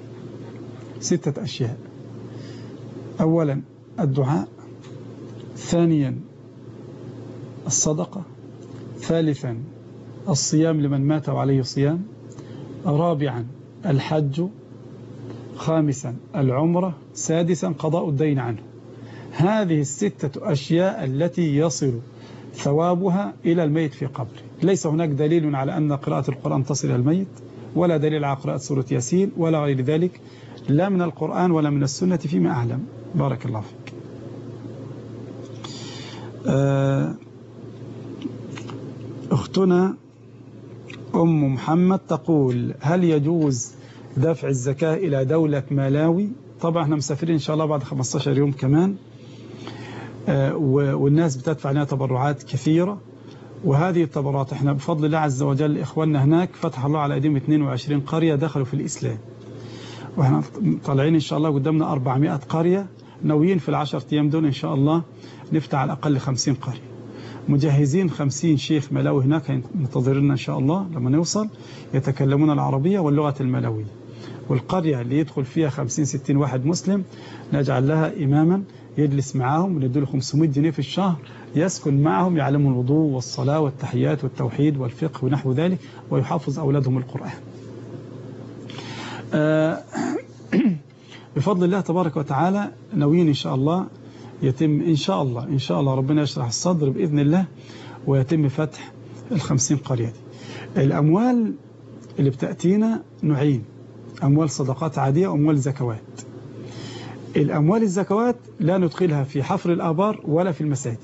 6 أشياء. أولا الدعاء، ثانيا الصدقة، ثالثا الصيام لمن مات وعليه صيام، رابعا الحج، خامسا العمرة، سادسا قضاء الدين عنه. هذه 6 أشياء التي يصل ثوابها إلى الميت في قبره. ليس هناك دليل على أن قراءة القرآن تصل إلى الميت، ولا دليل على قراءة سورة ياسين ولا غير ذلك، لا من القرآن ولا من السنة فيما أعلم. بارك الله فيك. أختنا أم محمد تقول هل يجوز دفع الزكاة إلى دولة مالاوي؟ طبعا احنا مسافرين إن شاء الله بعد 15 يوم كمان، والناس بتدفع لنا تبرعات كثيرة، وهذه التبرعات احنا بفضل الله عز وجل إخواننا هناك فتح الله على أيديهم 22 قرية دخلوا في الإسلام، واحنا طالعين إن شاء الله قدامنا 400 قرية، ناويين في ال10 أيام دول إن شاء الله نفتح على الأقل 50 قرية، مجهزين 50 شيخ ملاوي هناك منتظرنا إن شاء الله لما نوصل، يتكلمون العربية واللغة الملاوية. والقرية اللي يدخل فيها 50-60 واحد مسلم نجعل لها إماما يجلس معهم ونديله 500 جنيه في الشهر، يسكن معهم يعلموا الوضوء والصلاة والتحيات والتوحيد والفقه ونحو ذلك، ويحافظ أولادهم القرآن. بفضل الله تبارك وتعالى ناويين إن شاء الله يتم إن شاء الله ربنا يشرح الصدر بإذن الله ويتم فتح 50 قرية دي. الأموال اللي بتأتينا نوعين: أموال صدقات عادية وأموال زكوات. الأموال الزكوات لا ندخلها في حفر الآبار ولا في المساجد.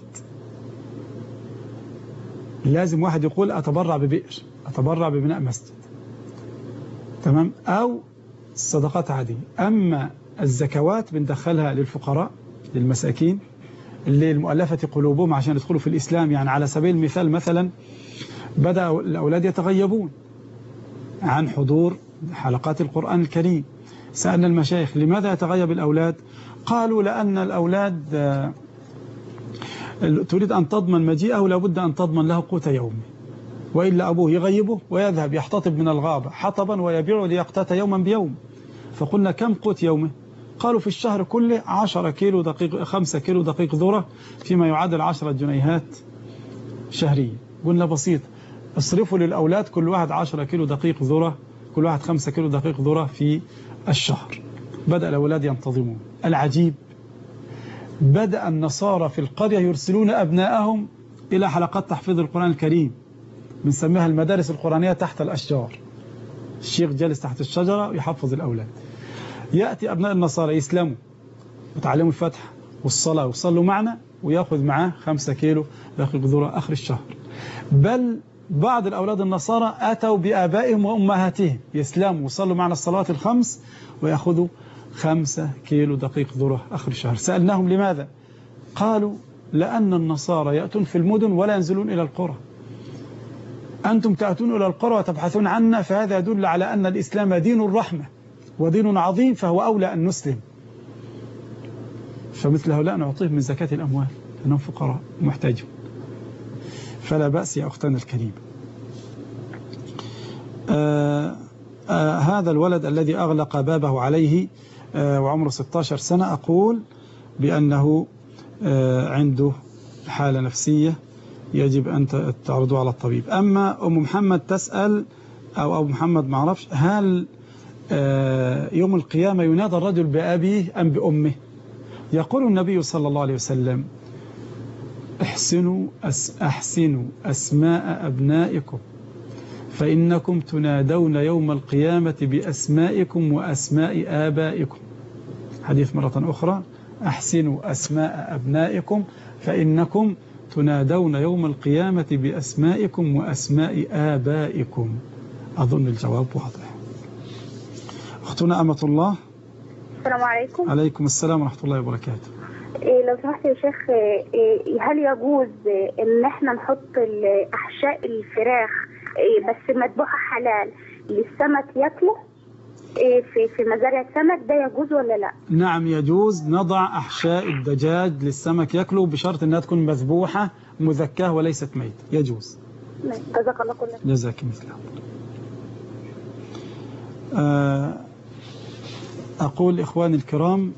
لازم واحد يقول أتبرع ببئر، أتبرع ببناء مسجد، تمام، أو الصدقات عادية. أما الزكوات بندخلها للفقراء، للمساكين، للمؤلفة قلوبهم عشان يدخلوا في الإسلام. يعني على سبيل المثال مثلا بدأ الأولاد يتغيبون عن حضور حلقات القرآن الكريم. سألنا المشايخ لماذا يتغيب الأولاد؟ قالوا لأن الأولاد تريد أن تضمن مجيئه لابد أن تضمن له قوت يومه، وإلا أبوه يغيبه ويذهب يحتطب من الغابة حطبا ويبيعه ليقتات يوما بيوم. فقلنا كم قوت يومه؟ قالوا في الشهر كله 10 كيلو دقيق، 5 كيلو دقيق ذرة، فيما يعادل 10 جنيهات شهرية. قلنا بسيط، اصرفوا للأولاد كل واحد 10 كيلو دقيق ذرة، كل واحد 5 كيلو دقيق ذرة في الشهر. بدأ الأولاد ينتظمون. العجيب، بدأ النصارى في القرية يرسلون أبنائهم إلى حلقات تحفيظ القرآن الكريم، بنسميها المدارس القرآنية تحت الأشجار. الشيخ جالس تحت الشجرة يحفظ الأولاد. يأتي أبناء النصارى يسلموا وتعلموا الفتح والصلاة ويصلوا معنا، ويأخذ معاه 5 كيلو دقيق ذرة آخر الشهر. بل بعض الأولاد النصارى أتوا بآبائهم وأمهاتهم يسلموا وصلوا معنا الصلوات الخمس ويأخذوا 5 كيلو دقيق ذرة آخر الشهر. سألناهم لماذا؟ قالوا لأن النصارى يأتون في المدن ولا ينزلون إلى القرى. أنتم تأتون إلى القرى وتبحثون عنا، فهذا يدل على أن الإسلام دين الرحمة ودين عظيم، فهو أولى أن نسلم. فمثل هؤلاء نعطيهم من زكاة الأموال أنهم فقراء محتاجون. فلا بأس يا أختنا الكريمة. هذا الولد الذي أغلق بابه عليه وعمره 16 سنة، أقول بأنه عنده حالة نفسية يجب أن تعرضوا على الطبيب. أما أم محمد تسأل، أو أبو محمد معرفش، هل يوم القيامة ينادى الرجل بأبيه أم بأمه؟ يقول النبي صلى الله عليه وسلم: أحسنوا أسماء أبنائكم فإنكم تنادون يوم القيامة بأسمائكم وأسماء آبائكم. حديث مرة أخرى: أحسنوا أسماء أبنائكم فإنكم تنادون يوم القيامة بأسمائكم وأسماء آبائكم. أظن الجواب واضح. أختنا أمة الله. السلام عليكم. عليكم السلام ورحمة الله وبركاته. لو سمحت يا شيخ، هل يجوز ان احنا نحط احشاء الفراخ بس مذبوحه حلال للسمك ياكله في مزارع السمك، ده يجوز ولا لا؟ نعم يجوز، نضع أحشاء الدجاج للسمك ياكله بشرط انها تكون مذبوحة مذكاة وليست ميت. يجوز. جزاك الله كل خير. جزاك مثله. أقول إخواني الكرام،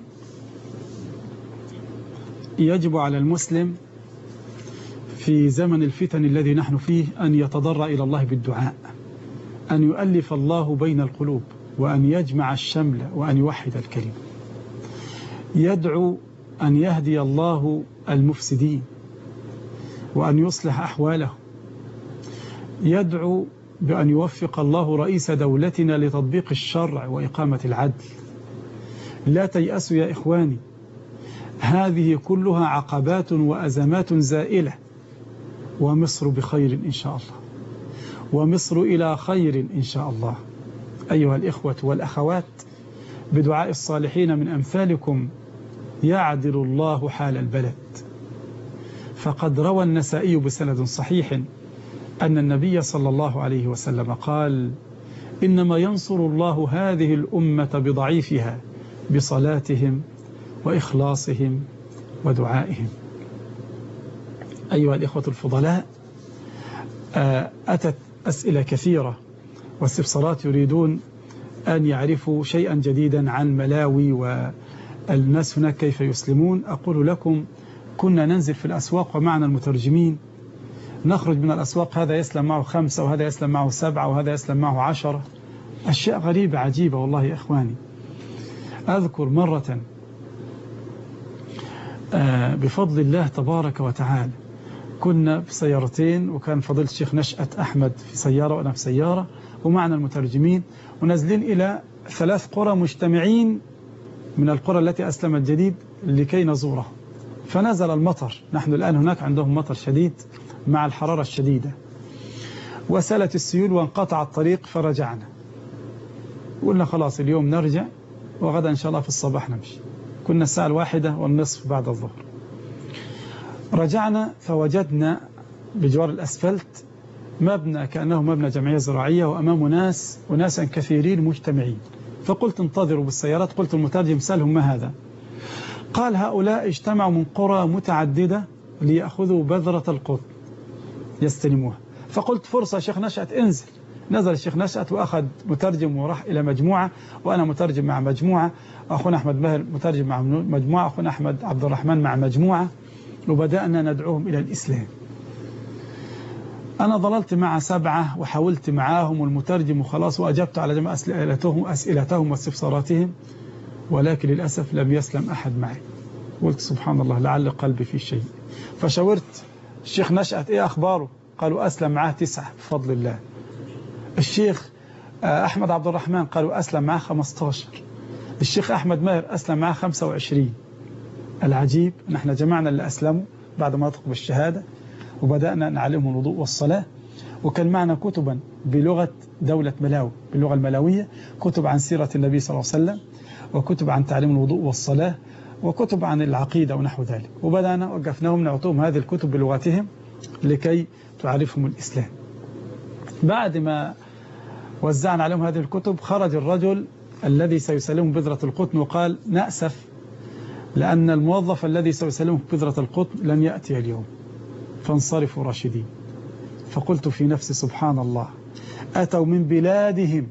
يجب على المسلم في زمن الفتن الذي نحن فيه أن يتضرع إلى الله بالدعاء، أن يؤلف الله بين القلوب، وأن يجمع الشمل، وأن يوحد الكلمة. يدعو أن يهدي الله المفسدين وأن يصلح أحوالهم. يدعو بأن يوفق الله رئيس دولتنا لتطبيق الشرع وإقامة العدل. لا تيأسوا يا إخواني، هذه كلها عقبات وأزمات زائلة، ومصر بخير إن شاء الله، ومصر إلى خير إن شاء الله. أيها الإخوة والأخوات، بدعاء الصالحين من أمثالكم يعدل الله حال البلد. فقد روى النسائي بسند صحيح أن النبي صلى الله عليه وسلم قال: إنما ينصر الله هذه الأمة بضعيفها بصلاتهم وإخلاصهم ودعائهم. أيها الإخوة الفضلاء، أتت أسئلة كثيرة واستفسارات يريدون أن يعرفوا شيئا جديدا عن ملاوي والناس هناك كيف يسلمون. أقول لكم، كنا ننزل في الأسواق ومعنا المترجمين، نخرج من الأسواق هذا يسلم معه 5 وهذا يسلم معه 7 وهذا يسلم معه 10. أشياء غريبة عجيبة والله يا إخواني. أذكر مرة بفضل الله تبارك وتعالى كنا في سيارتين، وكان فضيلة الشيخ نشأت أحمد في سيارة وأنا في سيارة ومعنا المترجمين، ونازلين إلى 3 قرى مجتمعين من القرى التي أسلمت جديد لكي نزورها. فنزل المطر، نحن الآن هناك عندهم مطر شديد مع الحرارة الشديدة، وسالت السيول وانقطع الطريق فرجعنا. قلنا خلاص اليوم نرجع وغدا إن شاء الله في الصباح نمشي. كنا الساعة 1:30 بعد الظهر. رجعنا فوجدنا بجوار الأسفلت مبنى كأنه مبنى جمعية زراعية، وأمامه وناسا كثيرين مجتمعين. فقلت انتظروا بالسيارات. قلت المترجم سألهم ما هذا؟ قال هؤلاء اجتمعوا من قرى متعددة ليأخذوا بذرة القطن يستلموها. فقلت فرصة شيخ نشأت انزل. نزل الشيخ نشأت وأخذ مترجم وراح إلى مجموعة، وأنا مترجم مع مجموعة، أخونا أحمد ماهر مترجم مع مجموعة، أخونا أحمد عبد الرحمن مع مجموعة، وبدأنا ندعوهم إلى الإسلام. أنا ظللت مع 7 وحاولت معاهم والمترجم وخلاص، وأجبت على جميع أسئلتهم واستفساراتهم، ولكن للأسف لم يسلم أحد معي. قلت سبحان الله لعل قلبي في شيء. فشاورت الشيخ نشأت إيه أخباره؟ قالوا أسلم معاه 9 بفضل الله. الشيخ أحمد عبد الرحمن قالوا أسلم معاه 15. الشيخ أحمد ماهر أسلم معاه 25. العجيب أن احنا جمعنا اللي أسلموا بعد ما نطقوا بالشهادة، وبدأنا نعلمهم الوضوء والصلاة. وكان معنا كتبا بلغة دولة ملاوي، باللغة الملاوية، كتب عن سيرة النبي صلى الله عليه وسلم، وكتب عن تعليم الوضوء والصلاة، وكتب عن العقيدة ونحو ذلك. وبدأنا وقفناهم نعطوهم هذه الكتب بلغتهم لكي تعرفهم الإسلام. بعد ما وزعنا عليهم هذه الكتب خرج الرجل الذي سيسلمهم بذرة القطن وقال نأسف لأن الموظف الذي سيسلمهم بذرة القطن لن يأتي اليوم، فانصرفوا راشدين. فقلت في نفسي سبحان الله، أتوا من بلادهم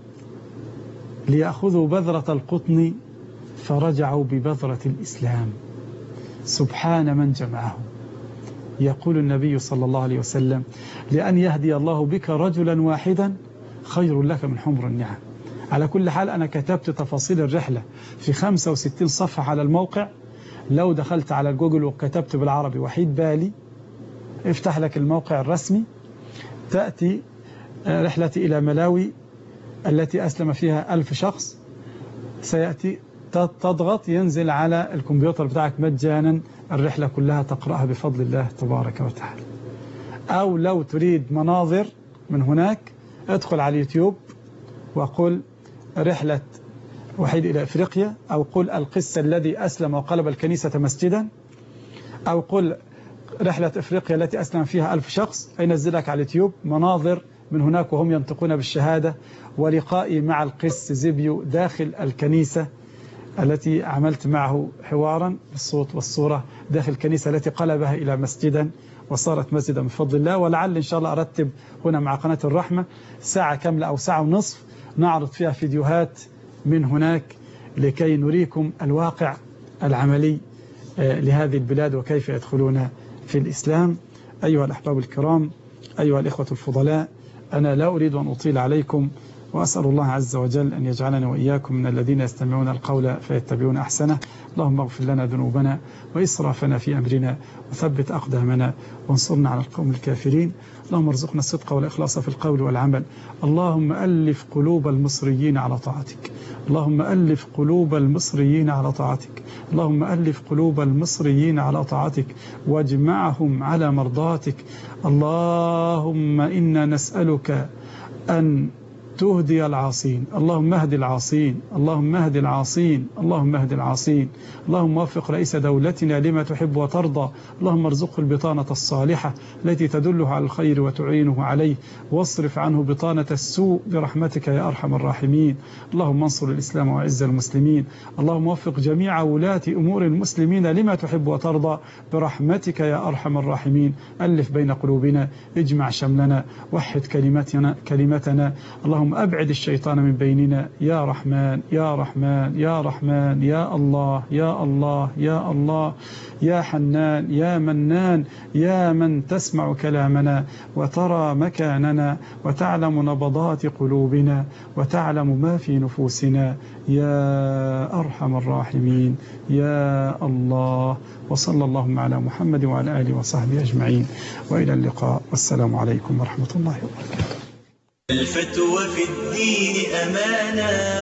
ليأخذوا بذرة القطن فرجعوا ببذرة الإسلام. سبحان من جمعهم. يقول النبي صلى الله عليه وسلم لأن يهدي الله بك رجلا واحدا خير لك من حمر النعم. على كل حال أنا كتبت تفاصيل الرحلة في 65 صفحة على الموقع. لو دخلت على جوجل وكتبت بالعربي وحيد بالي افتح لك الموقع الرسمي، تأتي رحلتي إلى ملاوي التي أسلم فيها 1000 شخص، سيأتي تضغط ينزل على الكمبيوتر بتاعك مجانا الرحلة كلها تقرأها بفضل الله تبارك وتعالى. أو لو تريد مناظر من هناك ادخل على اليوتيوب وقل رحلة وحيد إلى أفريقيا، أو قل القس الذي أسلم وقلب الكنيسة مسجدا، أو قل رحلة أفريقيا التي أسلم فيها 1000 شخص. ينزلك على اليوتيوب مناظر من هناك وهم ينطقون بالشهادة، ولقائي مع القس زيبيو داخل الكنيسة التي عملت معه حوارا بالصوت والصورة داخل الكنيسة التي قلبها إلى مسجدا وصارت مسجدا بفضل الله. ولعل إن شاء الله أرتب هنا مع قناة الرحمة ساعة كاملة أو ساعة ونصف نعرض فيها فيديوهات من هناك لكي نريكم الواقع العملي لهذه البلاد وكيف يدخلون في الإسلام. أيها الأحباب الكرام، أيها الإخوة الفضلاء، أنا لا أريد أن أطيل عليكم، وأسأل الله عز وجل أن يجعلنا وإياكم من الذين يستمعون القول فيتبعون أحسنه. اللهم اغفر لنا ذنوبنا وإسرافنا في أمرنا وثبت أقدامنا وانصرنا على القوم الكافرين. اللهم ارزقنا الصدق والإخلاص في القول والعمل. اللهم ألف قلوب المصريين على طاعتك. اللهم ألف قلوب المصريين على طاعتك. اللهم ألف قلوب المصريين على طاعتك واجمعهم على مرضاتك. اللهم إنا نسألك أن تهدي العاصين. اللهم اهد العاصين، اللهم اهد العاصين، اللهم اهد العاصين. اللهم وفق رئيس دولتنا لما تحب وترضى. اللهم ارزقه البطانة الصالحة التي تدله على الخير وتعينه عليه، واصرف عنه بطانة السوء برحمتك يا أرحم الراحمين. اللهم انصر الإسلام وعز المسلمين. اللهم وفق جميع ولاة أمور المسلمين لما تحب وترضى برحمتك يا أرحم الراحمين. ألف بين قلوبنا، اجمع شملنا، وحد كلمتنا. اللهم اللهم أبعد الشيطان من بيننا يا رحمن يا رحمن يا رحمن يا الله يا الله يا الله يا حنان يا منان يا من تسمع كلامنا وترى مكاننا وتعلم نبضات قلوبنا وتعلم ما في نفوسنا يا أرحم الراحمين يا الله. وصلى اللهم على محمد وعلى آله وصحبه أجمعين، وإلى اللقاء، والسلام عليكم ورحمة الله وبركاته. الفتوى في الدين أمانة.